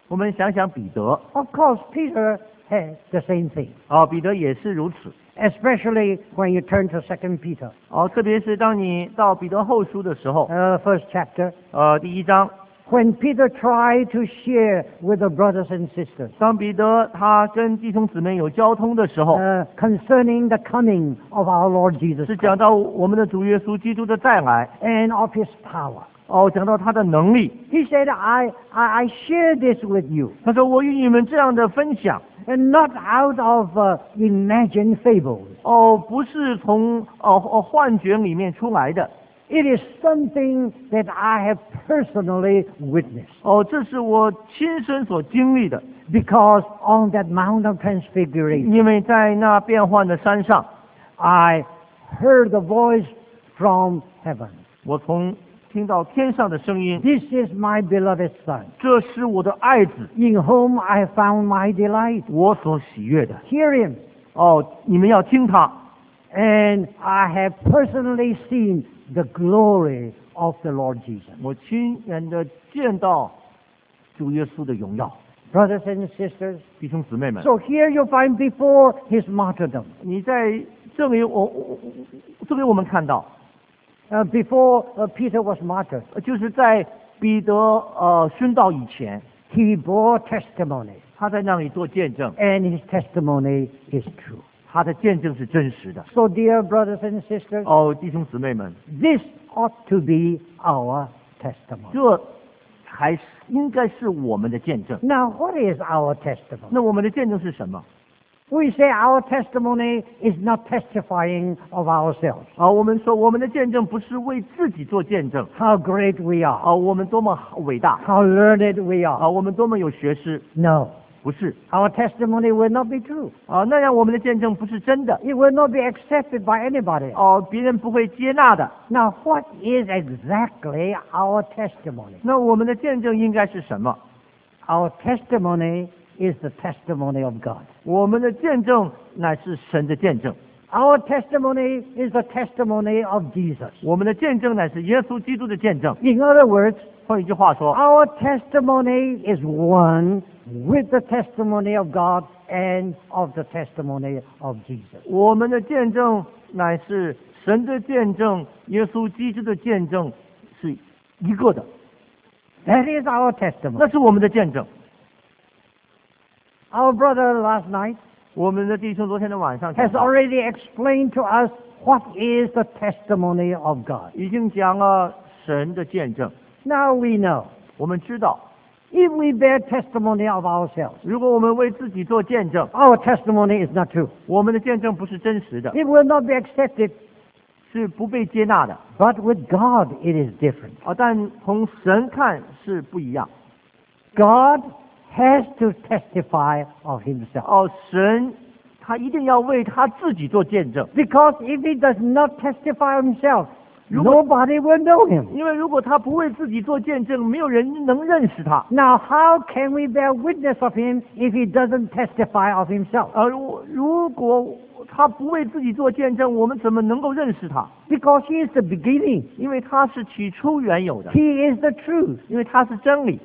我们想想彼得，
Of course, Peter had the same thing,
彼得也是如此。
especially when you turn to 2 Peter,
特别是当你到彼得后书的时候，
first chapter,
第1章，
when Peter tried to share with the brothers and sisters
当彼得他跟弟兄姊妹有交通的时候，
concerning the coming of our Lord Jesus
是
Christ
讲到我们的主耶稣基督的再来，
and of his power.
讲到他的能力。
He said, I share this with you,
他说我与你们这样的分享，
and not out of imagined fables.
不是从幻觉里面出来的，
It is something that I have personally witnessed.
这是我亲身所经历的。
Because on that Mount of Transfiguration,
因为在那变幻的山上，
I heard the voice from heaven.
我听到天上的声音，
This is my beloved Son,
这是我的爱子，
in whom I found my delight.
我所喜悦的。
Hear him.
你们要听他。
And I have personally seen the glory of the Lord Jesus.
我亲眼的见到主耶稣的荣耀。
Brothers and sisters,
弟兄姊妹们，
so here you find before his martyrdom,
你在这里我们看到，
before Peter was martyred,
就是在彼得殉道以前，
he bore testimony,
他在那里做见证，
and his testimony is true.
他的见证是真实的。
So, dear brothers and sisters,
弟兄姊妹们，
this ought to be our testimony.
这才应该是我们的见证。
Now, what is our testimony?
那我们的见证是什么？
We say our testimony is not testifying of ourselves,
我们说我们的见证不是为自己做见证，
how great we are,
我们多么伟大，
how learned we are.
我们多么有学识，
No,
不是。
our testimony will not be true.
那样我们的见证不是真的，
It will not be accepted by anybody.
别人不会接纳的。
Now, what is exactly our testimony?
那我们的见证应该是什么？
Our testimony is the testimony of God.
我们的见证乃是神的见证，
Our testimony is the testimony of Jesus.
我们的见证乃是耶稣基督的见证。
In other words,
换一句话说，
our testimony is one with the testimony of God and of the testimony of Jesus.
我们的见证乃是神的见证，耶稣基督的见证是一个的，
That is our testimony.
那是我们的见证。
Our brother last night
我们的弟兄昨天的晚上
has
讲到
already explained to us what is the testimony of God.
已经讲了神的见证。
Now we know,
我们知道，
if we bear testimony of ourselves,
如果我们为自己做见证，
our testimony is not true.
我们的见证不是真实的，
It will not be accepted,
是不被接纳的。
but with God it is different.
但从神看是不一样。
God has to testify of himself.
神他一定要为他自己做见证，
Because if he does not testify of himself,
如果-
nobody will know him.
因为如果他不为自己做见证，没有人能认识他。
Now, how can we bear witness of him if he doesn't testify of himself?
如果他不为自己做见证，我们怎么能够认识他？
Because he is the beginning.
因为他是起初原有的，
He is the truth.
因为他是真理。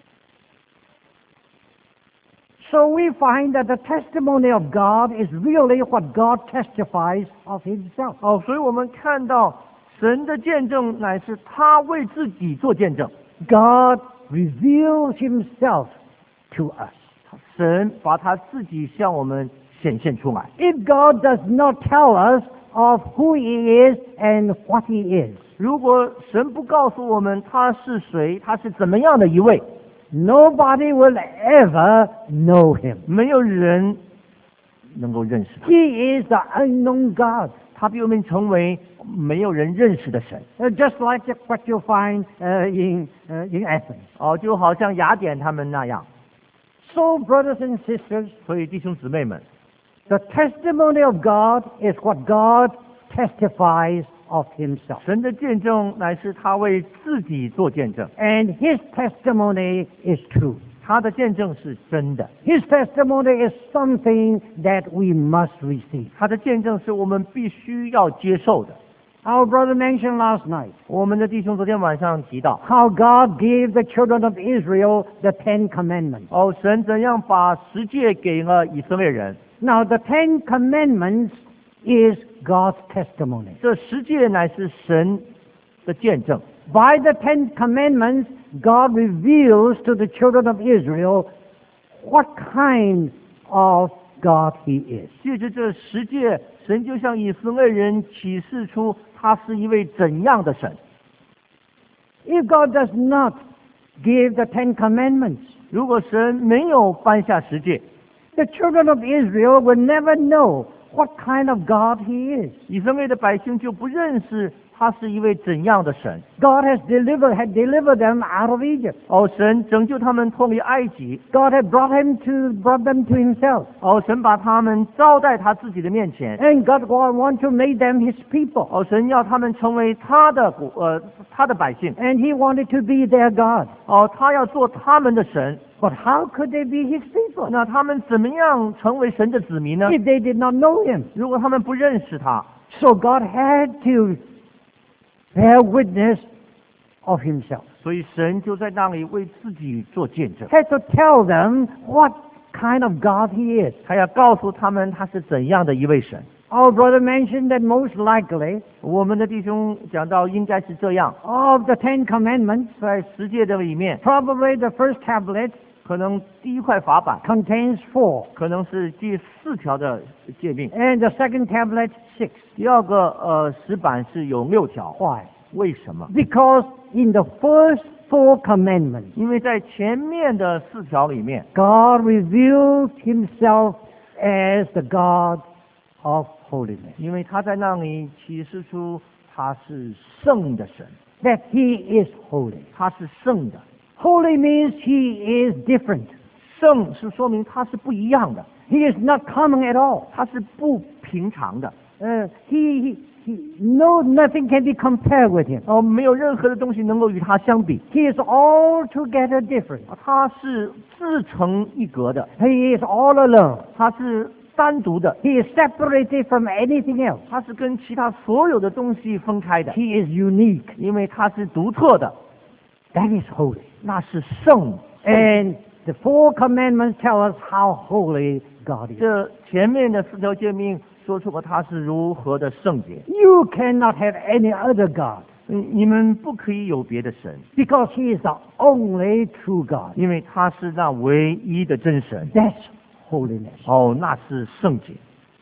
So we find that the testimony of God is really what God testifies of himself.
所以我们看到神的见证乃是他为自己做见证，
God reveals himself to us.
神把他自己向我们显现出来。
If God does not tell us of who he is and what he is,
如果神不告诉我们他是谁，他是怎么样的一位，
nobody will ever know him.
没有人能够认识他。
He is the unknown God.
他必会成为没有人认识的神。
Just like what you find in Athens.
就好像雅典他们那样。
So, brothers and sisters,
所以弟兄姊妹们，
the testimony of God is what God testifies of himself.
神的见证乃是他为自己做见证，
And his testimony is true.
他的见证是真的，
His testimony is something that we must receive.
他的见证是我们必须要接受的。
Our brother mentioned last night
我们的弟兄昨天晚上提到，
how God gave the children of Israel the Ten Commandments.
神怎样把十诫给了以色列人。
Now, the Ten Commandments is God's testimony.
这十诫乃是神的见证。
By the Ten Commandments, God reveals to the children of Israel what kind of God He is.
借着这十诫，神就向以色列人启示出他是一位怎样的神。
If God does not give the Ten Commandments,
如果神没有颁下十诫，
the children of Israel will never know what kind of God He is.
以色列的百姓就不认识他是一位怎样的神。
God had delivered them out of Egypt.
神拯救他们脱离埃及。
God had brought them to Himself.
神把他们招待他自己的面前。
And God wanted to make them His people.
神要他们成为他的百姓。
And He wanted to be their God.
他要做他们的神。
But how could they be His people
那他们怎么样成为神的子民呢？
if they did not know Him?
如果他们不认识他，
So God had to bear witness of Himself.
所以神就在那里为自己做见证。
Had to tell them what kind of God He is.
他要告诉他们他是怎样的一位神。
Our brother mentioned that most likely
我们的弟兄讲到应该是这样，
of the Ten Commandments,
在十诫的里面，
probably the first tablet
可能第一块法版
contains 4,
可能是第4条的诫命，
and the second tablet 6.
第二个石版是有6条。
Why?
为什么？
Because in the first 4 commandments,
因为在前面的4条里面，
God revealed Himself as the God of holiness.
因为他在那里启示出他是圣的神，
That He is holy.
他是圣的。
Holy means He is different.
圣是说明他是不一样的，
He is not common at all.
他是不平常的。
Nothing can be compared with Him.
没有任何的东西能够与他相比。
He is altogether different.
他是自成一格的，
He is all alone.
他是单独的，
He is separated from anything else.
他是跟其他所有的东西分开的，
He is unique.
因为他是独特的，
That is holy.
那是圣。
And the 4 commandments tell us how holy God is.
这前面的4条诫命说出了他是如何的圣洁。
You cannot have any other God
你们不可以有别的神，
because He is the only true God.
因为他是那唯一的真神。
That's holiness.
那是圣洁。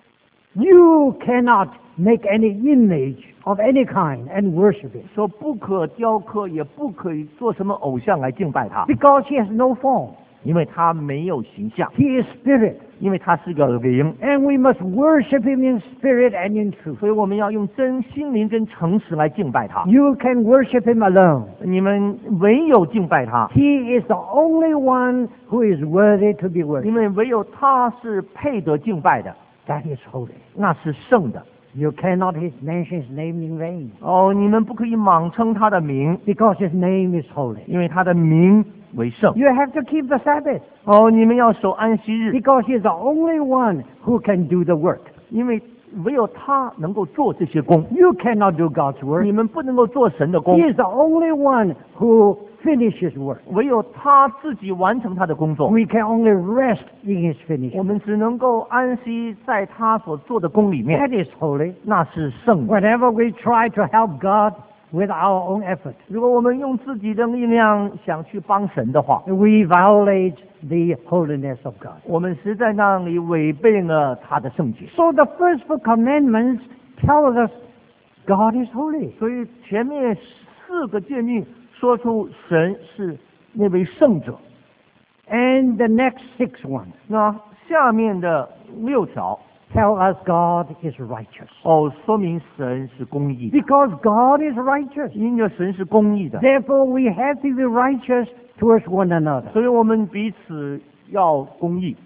You cannot make any image of any kind and worship it
说不可雕刻，也不可以做什么偶像来敬拜他，
because He has no form.
因为他没有形象，
He is spirit.
因为他是个灵，
And we must worship Him in spirit and in truth.
所以我们要用真心灵跟诚实来敬拜他。
You can worship Him alone.
你们唯有敬拜他，
He is the only one who is worthy to be
因
worshipped.
为唯有他是配得敬拜的，
That is holy.
那是圣的。
You cannot mention His name in vain
你们不可以妄称他的名，
because His name is holy.
因为他的名为圣。
You have to keep the Sabbath
你们要守安息日，
because He is the only one who can do the work.
因为唯有他能够做这些工，
You cannot do God's work.
你们不能够做神的工
He，is the only one who finishes work.
唯有他自己完成他的工作。
We can only rest in His
我
finish.
们只能够安息在他所做的工里面，
That is holy.
那是圣的。
Whenever we try to help God with our own effort,
如果我们用自己的力量想去帮神的话，
we violate the holiness of God.
我们实在那里违背了他的圣洁。
So the first 4 commandments tell us God is holy.
所以前面4个诫命说出神是那位圣者，
And the next 6 ones
那下面的6条
tell us God is righteous.
说明神是公义的，
Because God is righteous.
因着神是公义的，
Therefore we have to be righteous towards one another.
所以我们彼此要公义。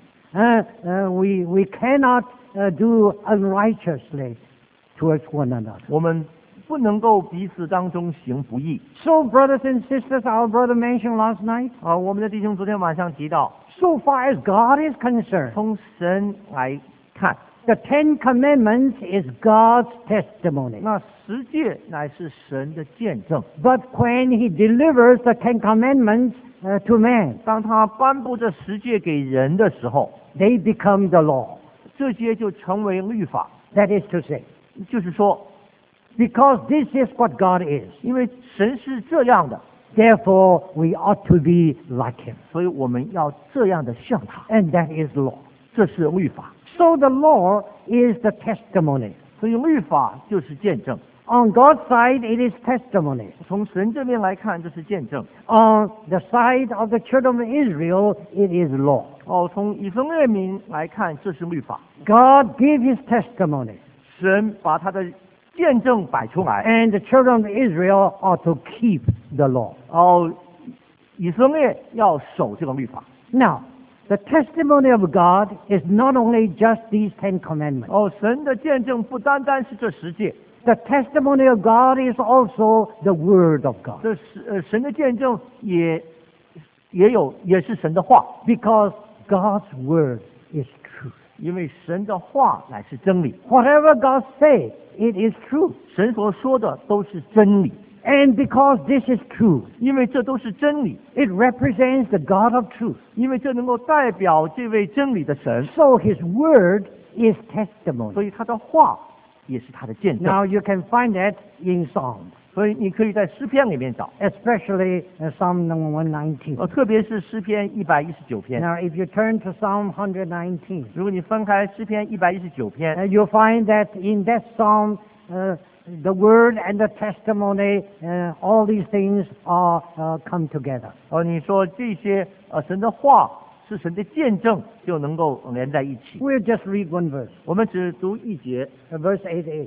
We cannot do unrighteously towards one another.
我们不能够彼此当中行不义。
So brothers and sisters, our brother mentioned last night,
我们的弟兄昨天晚上提到，
so far as God is concerned,
从神来看，
The Ten Commandments is God's testimony.
那十诫乃是神的见证。
But when He delivers the Ten Commandments to man,
当他颁布这十诫给人的时候，
they become the law.
这些就成为律法。
That is to say,
就是说，
because this is what God is,
因为神是这样的，
therefore we ought to be like Him.
所以我们要这样的像他。
And that is law.
这是律法，
So the law is the testimony.
所以律法就是见证。
On God's side, it is testimony.
从神这边来看，这是见证。
On the side of the children of Israel, it is law.
从以色列民来看，这是律法。
God gave His testimony,
神把他的见证摆出来，
and the children of Israel ought to keep the law.
以色列要守这个律法。
Now, the testimony of God is not only just these Ten Commandments.
神的见证不单单是这十诫，
The testimony of God is also the Word of God.
这是神的见证也是神的话，
Because God's Word is truth.
因为神的话乃是真理，
Whatever God says, it is true.
神所说的都是真理，
And because this is true,
因为这都是真理，
it represents the God of truth.
因为这能够代表这位真理的神，
So His Word is testimony.
所以他的话也是他的见证。
Now you can find that in Psalms,
所以你可以在诗篇里面找，
especially Psalm number 119.
特别是诗篇119篇。
Now if you turn to Psalm 119,
如果你翻开诗篇119篇，
you'll find that in that psalm, the word and the testimony, all these things are come together.
你说这些神的话是神的见证，就能够连在一起。
We'll just read one verse,
我们只读一节，
verse 88.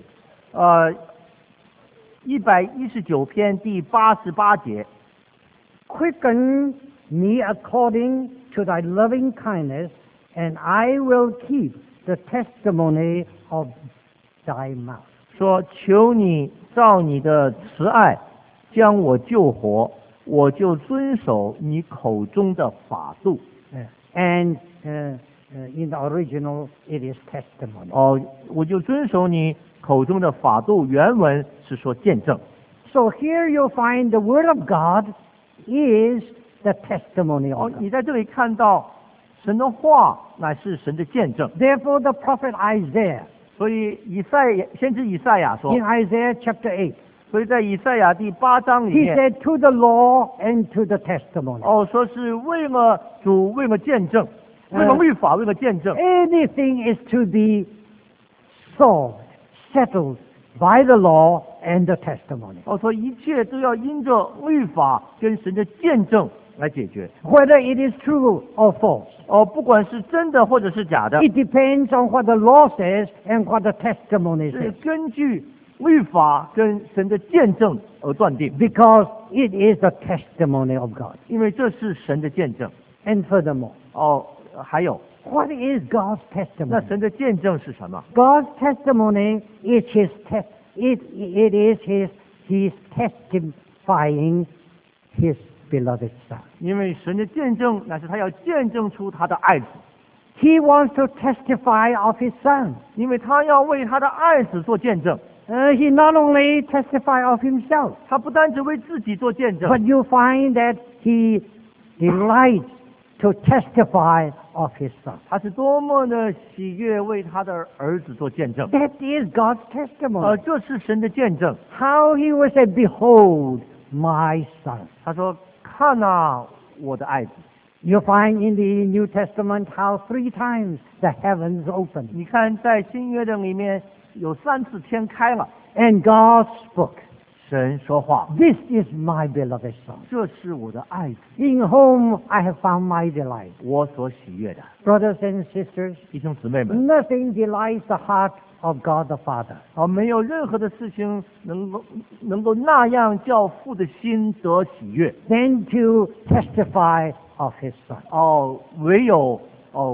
119篇第88节，
Quicken me according to thy loving kindness, and I will keep the testimony of thy mouth.
说求你照你的慈爱将我救活，我就遵守你口中的法度。
And in the original, it is testimony.
我就遵守你口中的法度。原文是说见证。
So here you'll find the word of God is the testimony of God.
你在这里看到神的话乃是神的见证。
Therefore, the prophet Isaiah,
所以先知以赛亚说
in，Isaiah chapter 8,
所以在以赛亚第8章里
he
面，
said, to the law and to the testimony.
说是为了主，为了见证，为了律法，为了见证。
Anything is to be solved, settled by the law and the testimony.
说一切都要因着律法跟神的见证来解决。
Whether it is true or false,
不管是真的或者是假的，
it depends on what the law says and what the testimony
是
says.
根据律法跟神的见证而断定，
Because it is the testimony of God.
因为这是神的见证。
And furthermore,
还有，
what is God's
那
testimony?
神的见证是什么？
God's testimony is it is His testifying His beloved Son.
因为神的见证乃是他要见证出他的爱子，
He wants to testify of His Son.
因为他要为他的爱子做见证。
He not only testify of Himself,
他不单只为自己做见证，
but you find that He delights to testify of His Son.
他是多么的喜悦为他的儿子做见证。
That is God's testimony.
这是神的见证。
How He will say, behold my Son.
他说：“看啊，我的爱子。”
You find in the New Testament how 3 times the heavens opened
你看，在新约的里面有3次天开了，
and God spoke.
神说话，
This is my beloved Son,
这是我的爱子，
in whom I have found my delight.
我所喜悦的。
Brothers and sisters,
弟兄姊妹们，
nothing delights the heart of God the Father
没有任何的事情能够那样叫父的心得喜悦。
than to testify of His Son.
唯有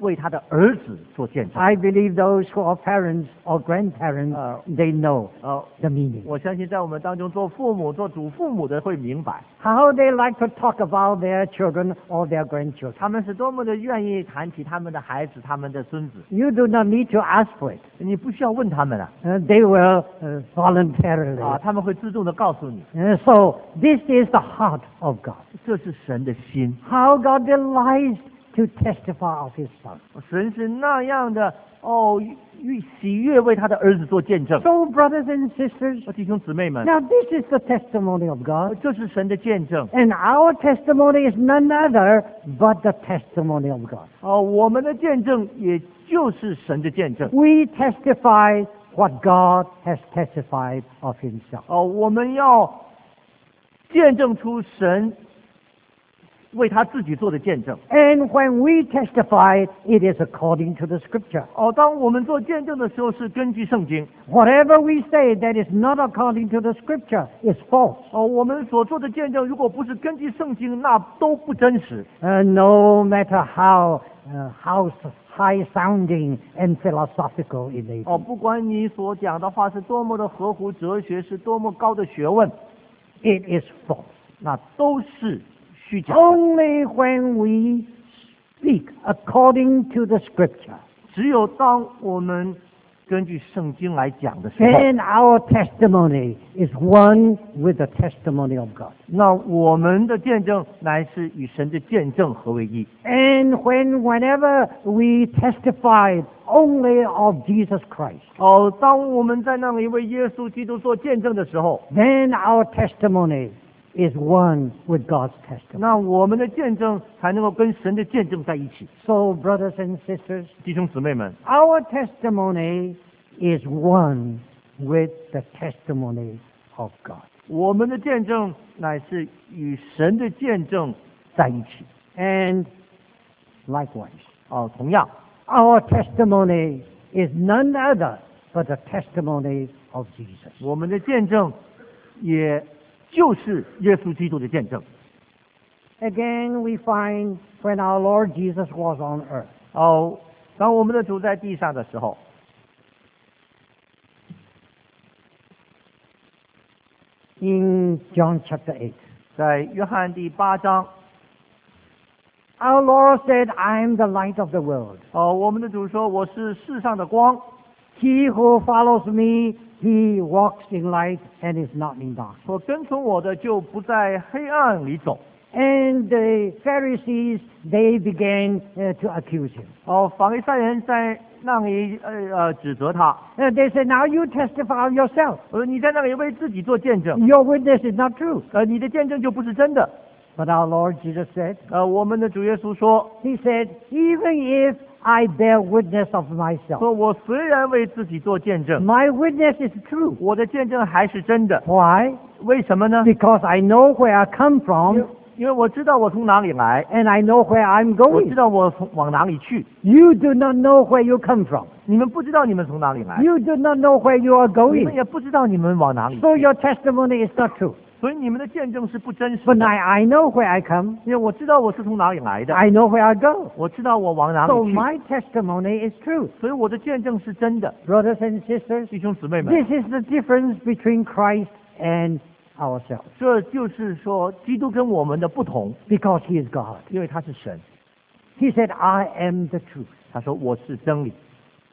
为他的儿子做见证。
I believe those who are parents or grandparents, they know the meaning.
我相信在我们当中做父母、做祖父母的会明白，
How they like to talk about their children or their grandchildren.
他们是多么的愿意谈起他们的孩子、他们的孙子。
You do not need to ask for it.
你不需要问他们了
They will voluntarily.
他们会自动的告诉你，
So this is the heart of God.
这是神的心。
How God delights to testify of His Son.
神是那样的喜悦为他的儿子做见证。
So, brothers and sisters,
弟兄姊妹们，
now this is the testimony of God.
这是神的见证。
And our testimony is none other but the testimony of God.
我们的见证也就是神的见证。
We testify what God has testified of Himself.
我们要见证出神为他自己做的见证。
And when we testify, it is according to the Scripture.
当我们做见证的时候，是根据圣经。
Whatever we say that is not according to the Scripture is false.
我们所做的见证，如果不是根据圣经，那都不真实。
No matter how high-sounding and philosophical it may be.
不管你所讲的话是多么的合乎哲学，是多么高的学问，
It is false.
那都是虚假的。
Only when we speak according to the Scripture,
只有当我们根据圣经来讲的时候，
then our testimony is one with the testimony of God.
那我们的见证乃是与神的见证合为一。
And whenever we testify only of Jesus Christ,
当我们在那里为耶稣基督做见证的时候，
then our testimony is one with God's testimony.
那我们的见证才能够跟神的见证在一起。
So, brothers and sisters,
弟兄姊妹们，
our testimony is one with the testimony of God.
我们的见证乃是与神的见证在一起。
And likewise,
同样，
our testimony is none other but the testimony of Jesus.
我们的见证也就是耶稣基督的见证。
Again, we find when our Lord Jesus was on earth,
当我们的主在地上的时候，
in John chapter 8,
在约翰第8章，
our Lord said, I am the light of the world.
我们的主说：“我是世上的光，
He who follows me, he walks in light and is not in dark.
所跟从我的就不在黑暗里走。”
And the Pharisees, they began to accuse him.
法利赛人在那里指责他，
They said, now you testify of yourself.
你在那里为自己做见证，
Your witness is not true.
你的见证就不是真的。
But our Lord Jesus said,
我们的主耶稣说
He said, even if I bear witness of myself,
说我虽然为自己做见证，
my witness is true.
我的见证还是真的。
Why?
为什么呢？
Because I know where I come from
因为我知道我从哪里来，
and I know where I'm
我知
going.
道我往哪里去。
You do not know where you come from.
你们不知道你们从哪里来，
You do not know where you are
你们
going.
也不知道你们往哪里去，
So your testimony is not true.
所以你们的见证是不真实
But
的。
I know where I come.
因为我知道我是从哪里来的，
I know where I go.
我知道我往哪
So
里去，
my testimony is true.
所以我的见证是真的。
Brothers and sisters,
弟兄姊妹们，
this is the difference between Christ and ourselves.
这就是说基督跟我们的不同，
Because he is God.
因为他是神。
He said, I am the truth.
他说我是真理，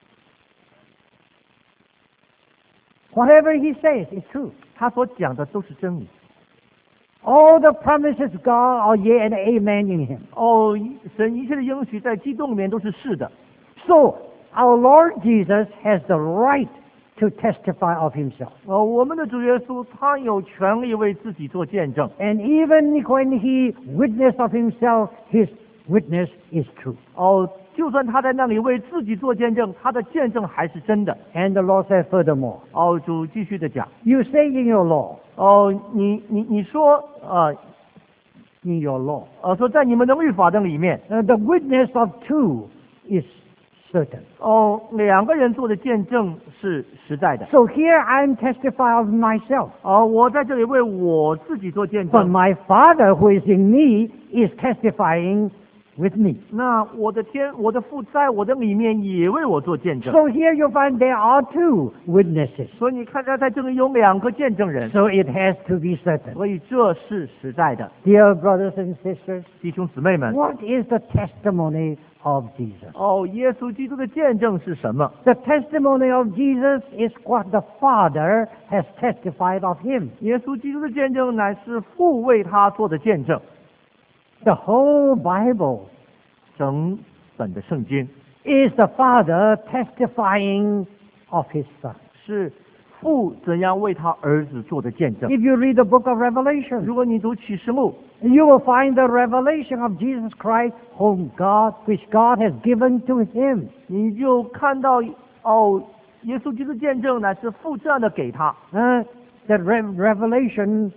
Whatever he says is true.
他所讲的都是真理。
All the promises of God are yea and amen in him.
神一切的应许在基督里面都是是的。
So, our Lord Jesus has the right to testify of himself.
我们的主耶稣他有权利为自己做见证。
And even when he witnessed of himself, his witness is true.
就算他在那里为自己做见证，他的见证还是真的。
And the Lord said furthermore,
主继续的讲，
you say in your law,
你说
in your law,
说在你们的律法的里面，
the witness of two is certain.
两个人做的见证是实在的。
So here I am testifying of myself.
我在这里为我自己做见
But
证，
my Father who is in me is testifying with me.
那我的父在我的里面也为我做见证。
So here you find there are two witnesses.
所以你看，在这里有2个见证人，
So it has to be certain.
所以这是实在的。
Dear brothers and sisters,
弟兄姊妹们，
what is the testimony of Jesus?
耶稣基督的见证是什么？
The testimony of Jesus is what the Father has testified of him.
耶稣基督的见证乃是父为他做的见证。
The whole Bible
整本的圣经
is the Father testifying of his Son.
是父怎样为他儿子做的见证。
If you read the book of Revelation,
如果你读启示录，
you will find the revelation of Jesus Christ, which God has given to him.
你就看到耶稣基督见证乃是父这样的给他，
The revelation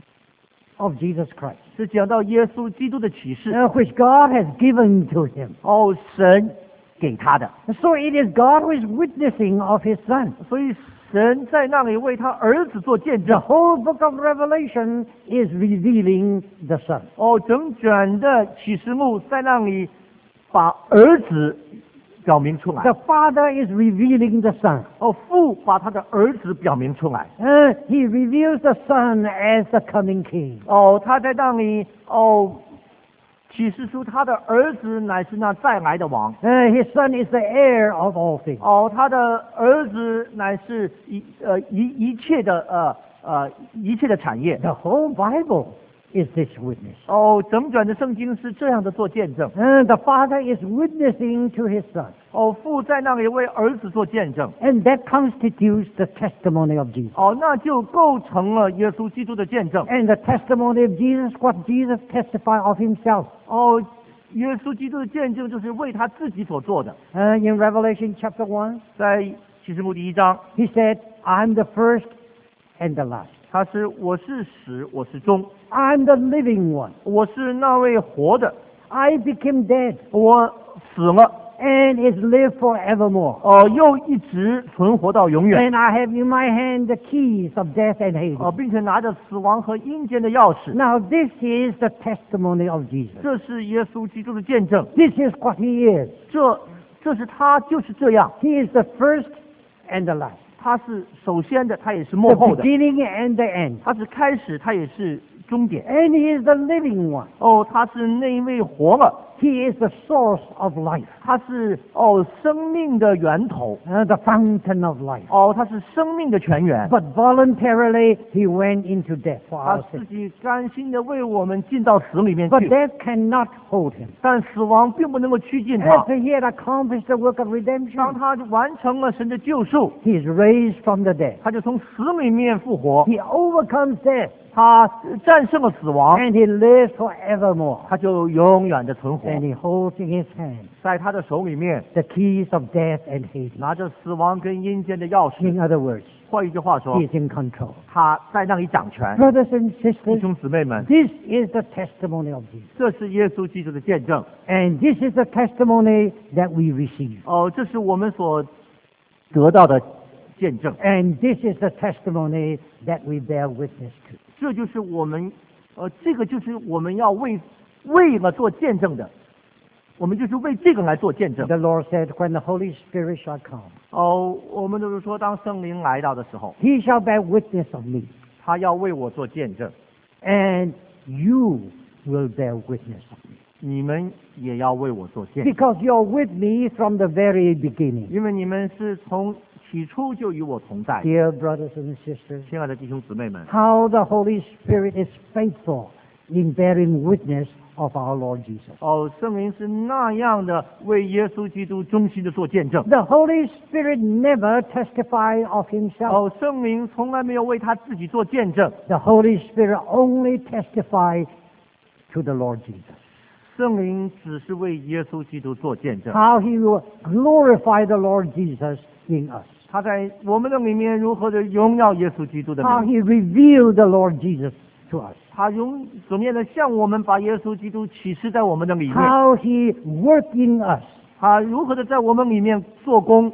of Jesus Christ,
是讲到耶稣基督的启示。
which God has given to him.
神给他的，
So it is God who is witnessing of his Son.
所以神在那里为他儿子做见
The
证。
whole book of Revelation is revealing the Son.
整卷的启示录在那里把儿子表明出来。
The Father is revealing the Son.
父把他的儿子表明出来。
He reveals the Son as the coming King.
他在那里启示出他的儿子乃是那再来的王。
His Son is the heir of all things.
他的儿子乃是一切的产业。
The whole Bible is this witness.
整卷的圣经是这样的做见证。
The Father is witnessing to his Son.
父在那里为儿子做见证。
And that constitutes the testimony of Jesus.
那就构成了耶稣基督的见证。
And the testimony of Jesus, what Jesus testified of himself.
耶稣基督的见证就是为他自己所做的。
In Revelation chapter 1,
在启示录第1章，
he said, I'm the first and the last.
他是我是始，我是终，
I'm the living one.
我是那位活的，
I became dead
我死了，
and is lived forevermore.
又一直存活到永远。
And I have in my hand the keys of death and Hades.
并且拿着死亡和阴间的钥匙。
Now this is the testimony of Jesus.
这是耶稣基督的见证。
This is what he is.
这是他就是这样。
He is the first and the last.
他是首先的，他也是幕
The
后的。
beginning and the end.
他是开始，他也是终点。
And he is the living one.
他是那一位活了。
He is the source of life.
他是生命的源头。
The fountain of life.
他是生命的泉源。
But voluntarily he went into death for
他
our
自
sins.
己甘心的为我们进到死里面
But
去。
death cannot hold him.
但死亡并不能够拘禁他。
After he had accomplished the work of
当
redemption,
他完成了神的救赎，
he is raised from the dead.
他就从死里面复活。
He overcomes death
他战胜了死亡，
and he lives forevermore.
他就永远的存活。
And he holds in his hand
在他的手里面
the keys of death and Hades.
拿着死亡跟阴间的钥匙。
In other words,
换一句话说
he，is in control.
他在那里掌权。
Brothers and
弟
sisters,
兄姊妹们，
this is the testimony of Jesus.
这是耶稣基督的见证。
And this is the testimony that we receive.
这是我们所得到的见证。
And this is the testimony that we bear witness to.
这就是我们，这个就是我们要为了做见证的，我们就是为这个来做见证。
The Lord said, when the Holy Spirit shall come,
我们就是说，当圣灵来到的时候，
he shall bear witness of me,
他要为我做见证，
and you will bear witness of me.
你们也要为我做见证，
Because you're with me from the very beginning.
因为你们是从起初就与我同在。
Dear brothers and sisters,
亲爱的弟兄姊妹们，
how the Holy Spirit is faithful in bearing witness of our Lord Jesus.
圣灵是那样的为耶稣基督忠心的做见证。
The Holy Spirit never testified of himself.
圣灵从来没有为他自己做见证，
The Holy Spirit only testified to the Lord Jesus.
圣灵只是为耶稣基督做见证。
How he will glorify the Lord Jesus in us.
他在我们的里面如何的荣耀耶稣基督的
How
名，
he revealed the Lord Jesus to us.
他怎么样的向我们把耶稣基督启示在我们的里面，
How he worked in us
他如何的在我们里面做工，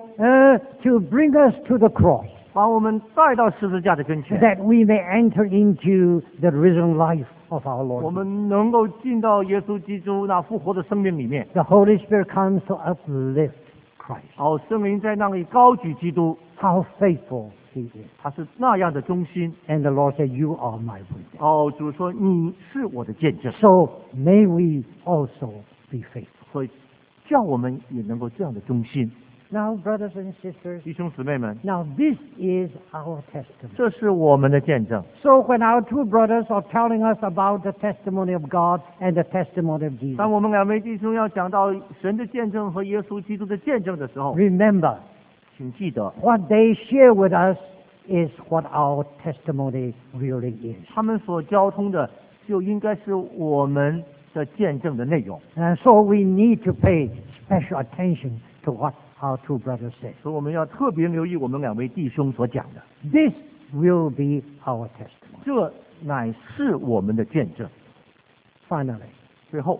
to bring us to the cross,
把我们带到十字架的跟前，
that we may enter into the risen life of our
我
Lord.
们能够进到耶稣基督那复活的生命里面。
The Holy Spirit comes to uplift Christ.
圣灵在那里高举基督，
How faithful He is.
他是那样的忠心。
And the Lord said, You are my witness.
主说你是我的见证，
So may we also be faithful.
所以叫我们也能够这样的忠心。
Now, brothers and sisters,
弟兄姊妹们，
now this is our testimony.
这是我们的见证。
So when our two brothers are telling us about the testimony of God and the testimony of Jesus,
当我们两位弟兄要讲到神的见证和耶稣基督的见证的时候，
remember,
请记得
what they share with us is what our testimony really is.
他们所交通的就应该是我们的见证的内容。
And so we need to pay special attention to what our two brothers say.
所以我们要特别留意我们两位弟兄所讲的，
This will be our testimony.
这乃是我们的见证。
Finally,
最后，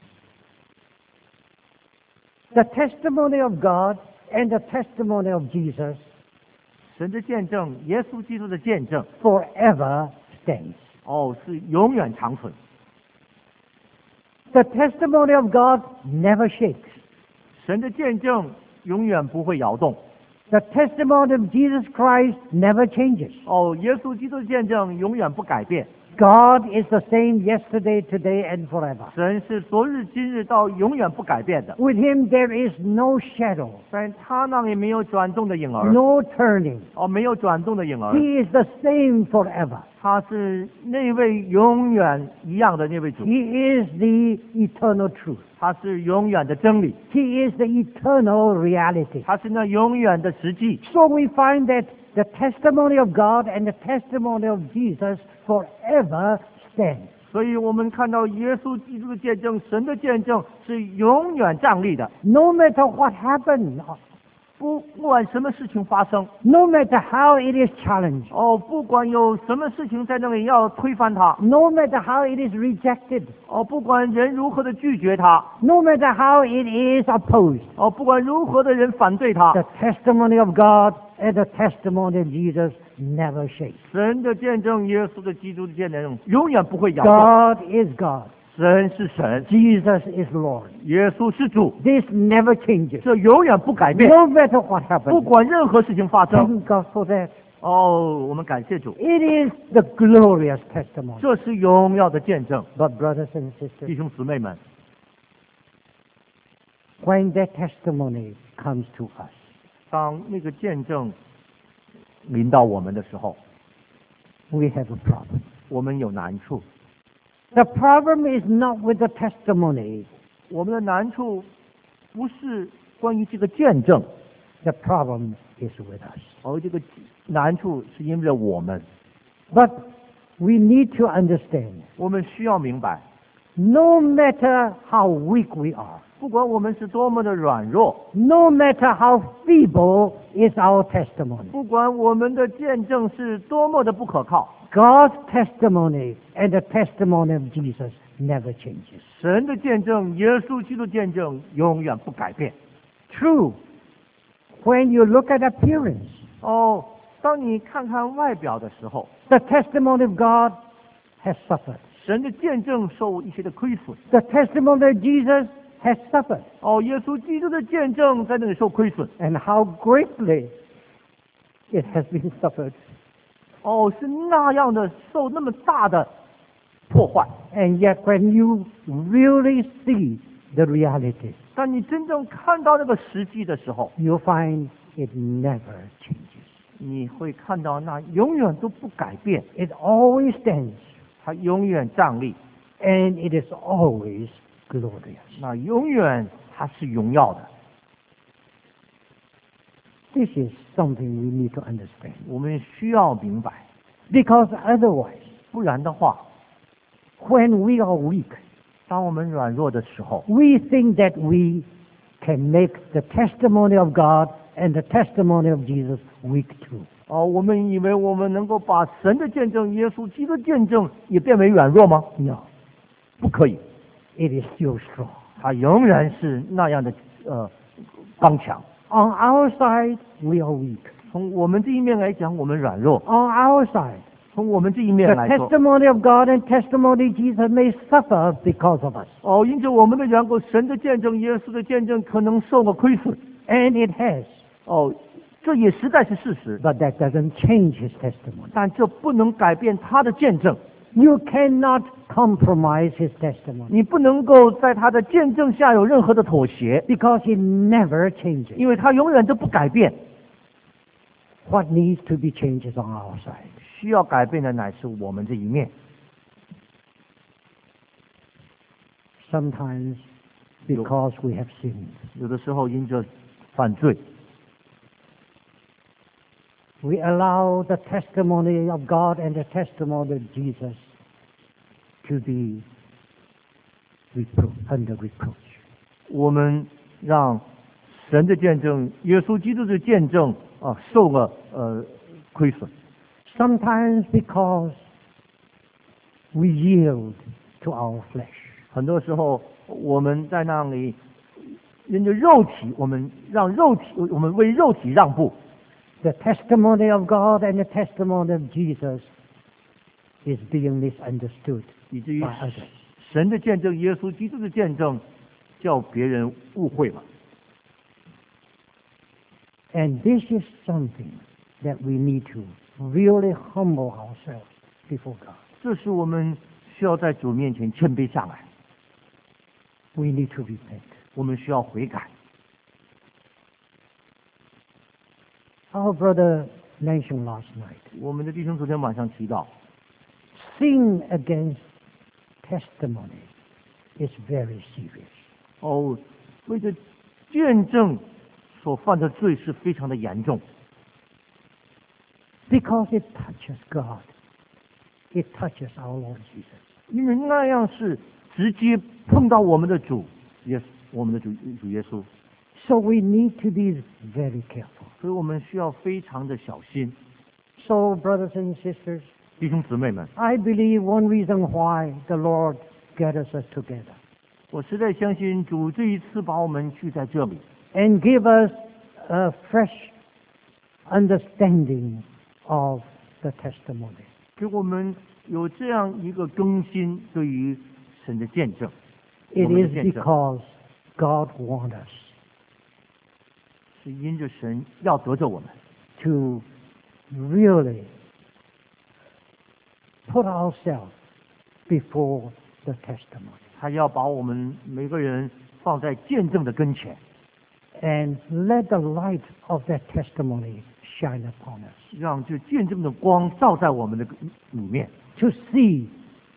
the testimony of God and the testimony of Jesus
神的见证，耶稣基督的见证，
forever stands.
是永远长存。
The testimony of God never shakes.
神的见证永远不会摇动。
The testimony of Jesus Christ never changes.
耶稣基督的见证永远不改变。
God is the same yesterday, today, and forever.
神是昨日、今日到永远不改变的，
With Him there is no shadow,
在他那里没有转动的影儿，
no turning.
没有转动的影儿。
He is the same forever.
他是那位永远一样的那位主，
He is the eternal truth.
他是永远的真理，
He is the eternal reality.
他是那永远的实际。
So we find that the testimony of God and the testimony of Jesus forever stand.
所以我们看到耶稣基督的见证，神的见证是永远站立的。
No matter what happens,
不管什么事情发生，
no matter how it is challenged,
不管有什么事情在那里要推翻他，
no matter how it is rejected,
不管人如何的拒绝他，
no matter how it is opposed,
不管如何的人反对他，
the testimony of God and the testimony of Jesus never shakes.
神的见证，耶稣的基督的见证永远不会摇动。
God is God.
神是神，
Jesus is Lord.
耶稣是主，
This never changes.
这永远不改变。
No matter what
不
happens.
管任何事情发生，
Thank God for that.
我们感谢主，
It is the glorious testimony.
这是荣耀的见证。
But brothers and
弟
sisters,
兄姊妹们，
when that testimony comes to us,
当那个见证临到我们的时候，
we have a problem.
我们有难处。
The problem is not with the testimony.
我们的难处不是关于这个见证，
The problem is with us.
而这个难处是因为我们。
But we need to understand,
我们需要明白，
no matter how weak we are,
不管我们是多么的软弱，
no matter how feeble is our testimony,
不管我们的见证是多么的不可靠，
God's testimony and the testimony of Jesus never changes.
神的见证，耶稣基督的见证永远不改变。
True, when you look at appearance,
当你看看外表的时候，
the testimony of God has suffered.
神的见证受一些的亏损。
The testimony of Jesus has suffered.
耶稣基督的见证在那里受亏损。
And how greatly it has been suffered.
是那样的受那么大的破坏。
And yet when you really see the reality,
当你真正看到那个实际的时候，
you find it never changes.
你会看到那永远都不改变，
It always stands,
它永远站立，
and it is always glorious.
那永远它是荣耀的。
This is something we need to understand.
我们需要明白，
Because otherwise,
不然的话，
when we are weak,
当我们软弱的时候，
we think that we can make the testimony of God and the testimony of Jesus weak too.
我们以为我们能够把神的见证、耶稣基督的见证也变为软弱吗？
No,
不可以，
it is still strong.
它仍然是那样的刚强。
On our side, we are weak.
从我们这一面来讲，我们软弱；
On our side,
从我们这一面
The
来说，
testimony of God and testimony of Jesus may suffer because of us.
因着我们的缘故，神的见证、耶稣的见证可能受了亏损。
And it has.
这也实在是事实。
But that doesn't change his testimony.
但这不能改变他的见证，
You cannot compromise his testimony
你不能够在他的见证下有任何的妥协，
because he never changes.
因为他永远都不改变。
What needs to be changed is on our side.
需要改变的乃是我们这一面。
Sometimes because we have sinned.
有的时候因着犯罪，
We allow the testimony of God and the testimony of Jesus to be under reproach.
我们让神的见证、耶稣基督的见证受了亏损。
Sometimes because we yield to our flesh.
很多时候我们在那里因着肉体，我们为肉体让步。
The testimony of God and the testimony of Jesus is being misunderstood
以至于
by others.
神的见证、耶稣基督的见证，叫别人误会了。
And this is something that we need to really humble ourselves before God.
这是我们需要在主面前谦卑下来，
We need to repent.
我们需要悔改。
Our brother mentioned last night,
我们的弟兄昨天晚上提到，
sin against testimony is very serious.
为着见证所犯的罪是非常的严重，
Because it touches God. It touches our Lord Jesus.
因为那样是直接碰到我们的主耶稣，我们的主耶稣，
So we need to be very careful.
所以我们需要非常的小心。
So, brothers and sisters,
弟兄姊妹们，
I believe one reason why the Lord gathers us together
我实在相信主这一次把我们聚在这里，
and give us a fresh understanding of the testimony.
给我们有这样一个更新对于神的见证。
It
我们的
is
见证
because God wants us
是因着神要得着我们，
to really put ourselves before the testimony
他要把我们每个人放在见证的跟前，
and let the light of that testimony shine upon us
让这见证的光照在我们的里面，
to see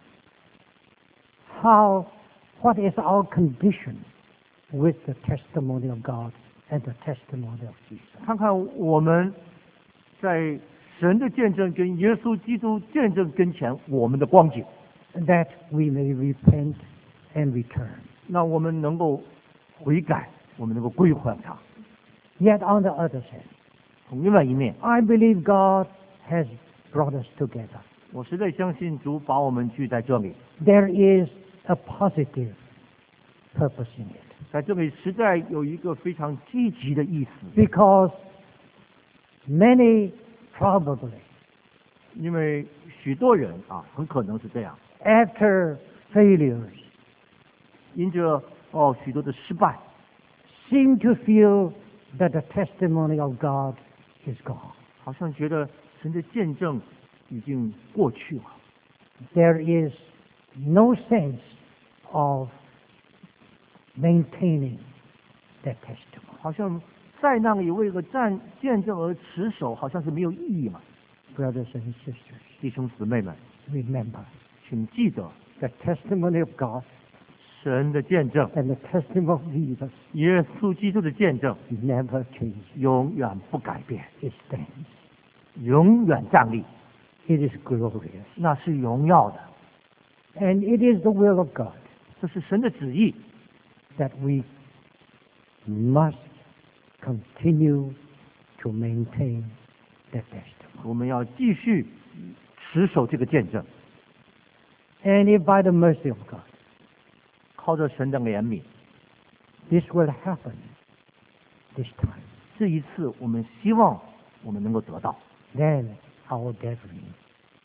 what is our condition with the testimony of God and the testimony of Jesus.
看看我们在神的见证跟耶稣基督见证跟前我们的光景，
That we may repent and return.
那我们能够悔改，我们能够归还他。
Yet on the other hand,
从另外一面，
I believe God has brought us together.
我实在相信主把我们聚在这里，
There is a positive purpose in it.
在这里实在有一个非常积极的意思，
Because many probably,
因为许多人很可能是这样，
after failures,
因着许多的失败，
seem to feel that the testimony of God is gone.
好像觉得神的见证已经过去了，
There is no sense of maintaining that testimony.
好像在那里为了见证而持守，好像是没有意义嘛。
Brothers and sisters,
弟兄姊妹们，
remember
请记得
the testimony of God
神的见证，
and the testimony of Jesus
耶稣基督的见证
never changes.
永远不改变，
It stands.
永远站立，
It is glorious.
那是荣耀的，
And it is the will of God
这是神的旨意。
that we must continue to maintain that testimony.
我们要继续持守这个见证，
And if by the mercy of God
靠着神的怜悯，
this will happen this time,
这一次我们希望我们能够得到，
then our gathering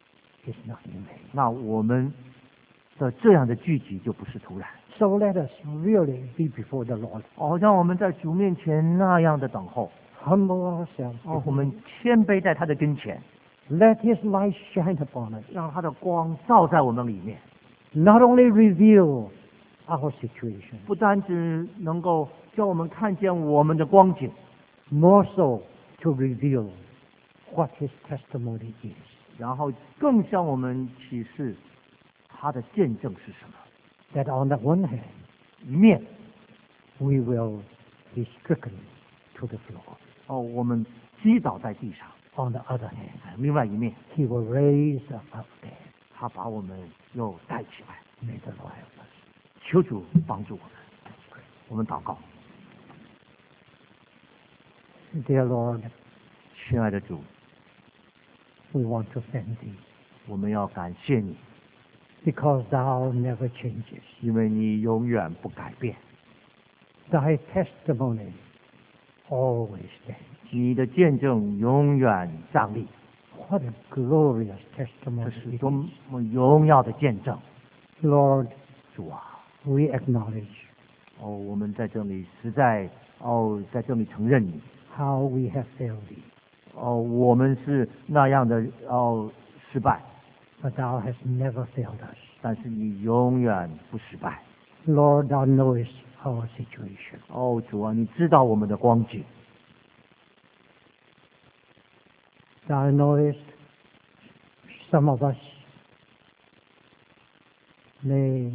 is not in vain.
那我们的这样的聚集就不是突然。
So let us really be before the Lord.
让我们在主面前那样的等候。
Humble ourselves.
我们谦卑在他的跟前，
Let His light shine upon us.
让他的光照在我们里面，
Not only reveal our situation,
不单只能够叫我们看见我们的光景，
more so to reveal what His testimony is.
然后更向我们启示他的见证是什么。
That on the one hand,
一面，
we will be stricken to the floor.
我们击倒在地上；
On the other hand,
另外一面，
He will raise us up there.
他把我们又带起来。
May the Lord help us.
求主帮助我们，我们祷告。
Dear Lord,
亲爱的主，
we want to thank Thee
我们要感谢你，
because Thou never changes.
因为你永远不改变，
Thy testimony always stands.
你的见证永远站立。
What a glorious
这
testimony
是
it
多
is.
么荣耀的见证，
Lord,
主啊！
we acknowledge
我们在这里实在在这里承认你，
how we have failed Thee,
我们是那样的失败，
but Thou hast never failed us.
但是你永远不失败。
Lord, Thou knowest our situation.
主啊，你知道我们的光景，
Thou knowest some of us may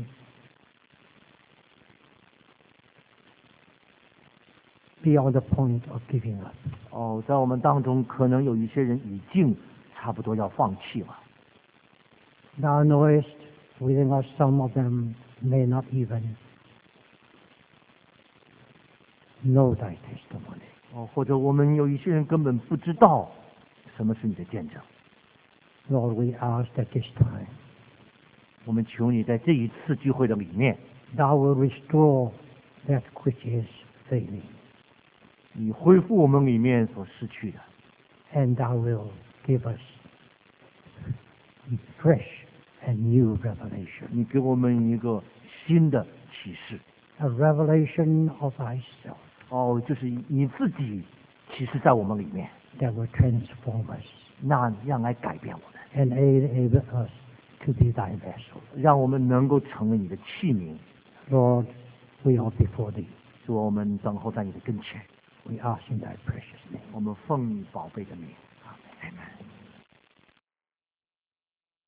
be on the point of giving up.
在我们当中可能有一些人已经差不多要放弃了。
Thou knowest within us some of them may not even know Thy testimony.
或者我们有一些人根本不知道什么是你的见证。
Lord, we ask that this time
我们求你在这一次聚会的里面，
Thou will restore that which is failing,
你恢复我们里面所失去的，
and Thou will give us fresh and new revelation,
你给我们一个新的启示。
a revelation of Thyself
就是你自己启示在我们里面，
that will transform us
那样来改变我们，
and enable us to be Thy vessel.
让我们能够成为你的器皿。
Lord, we are before Thee.
主，我们等候在你的跟前，
We ask in Thy precious name.
我们奉你宝贝的名。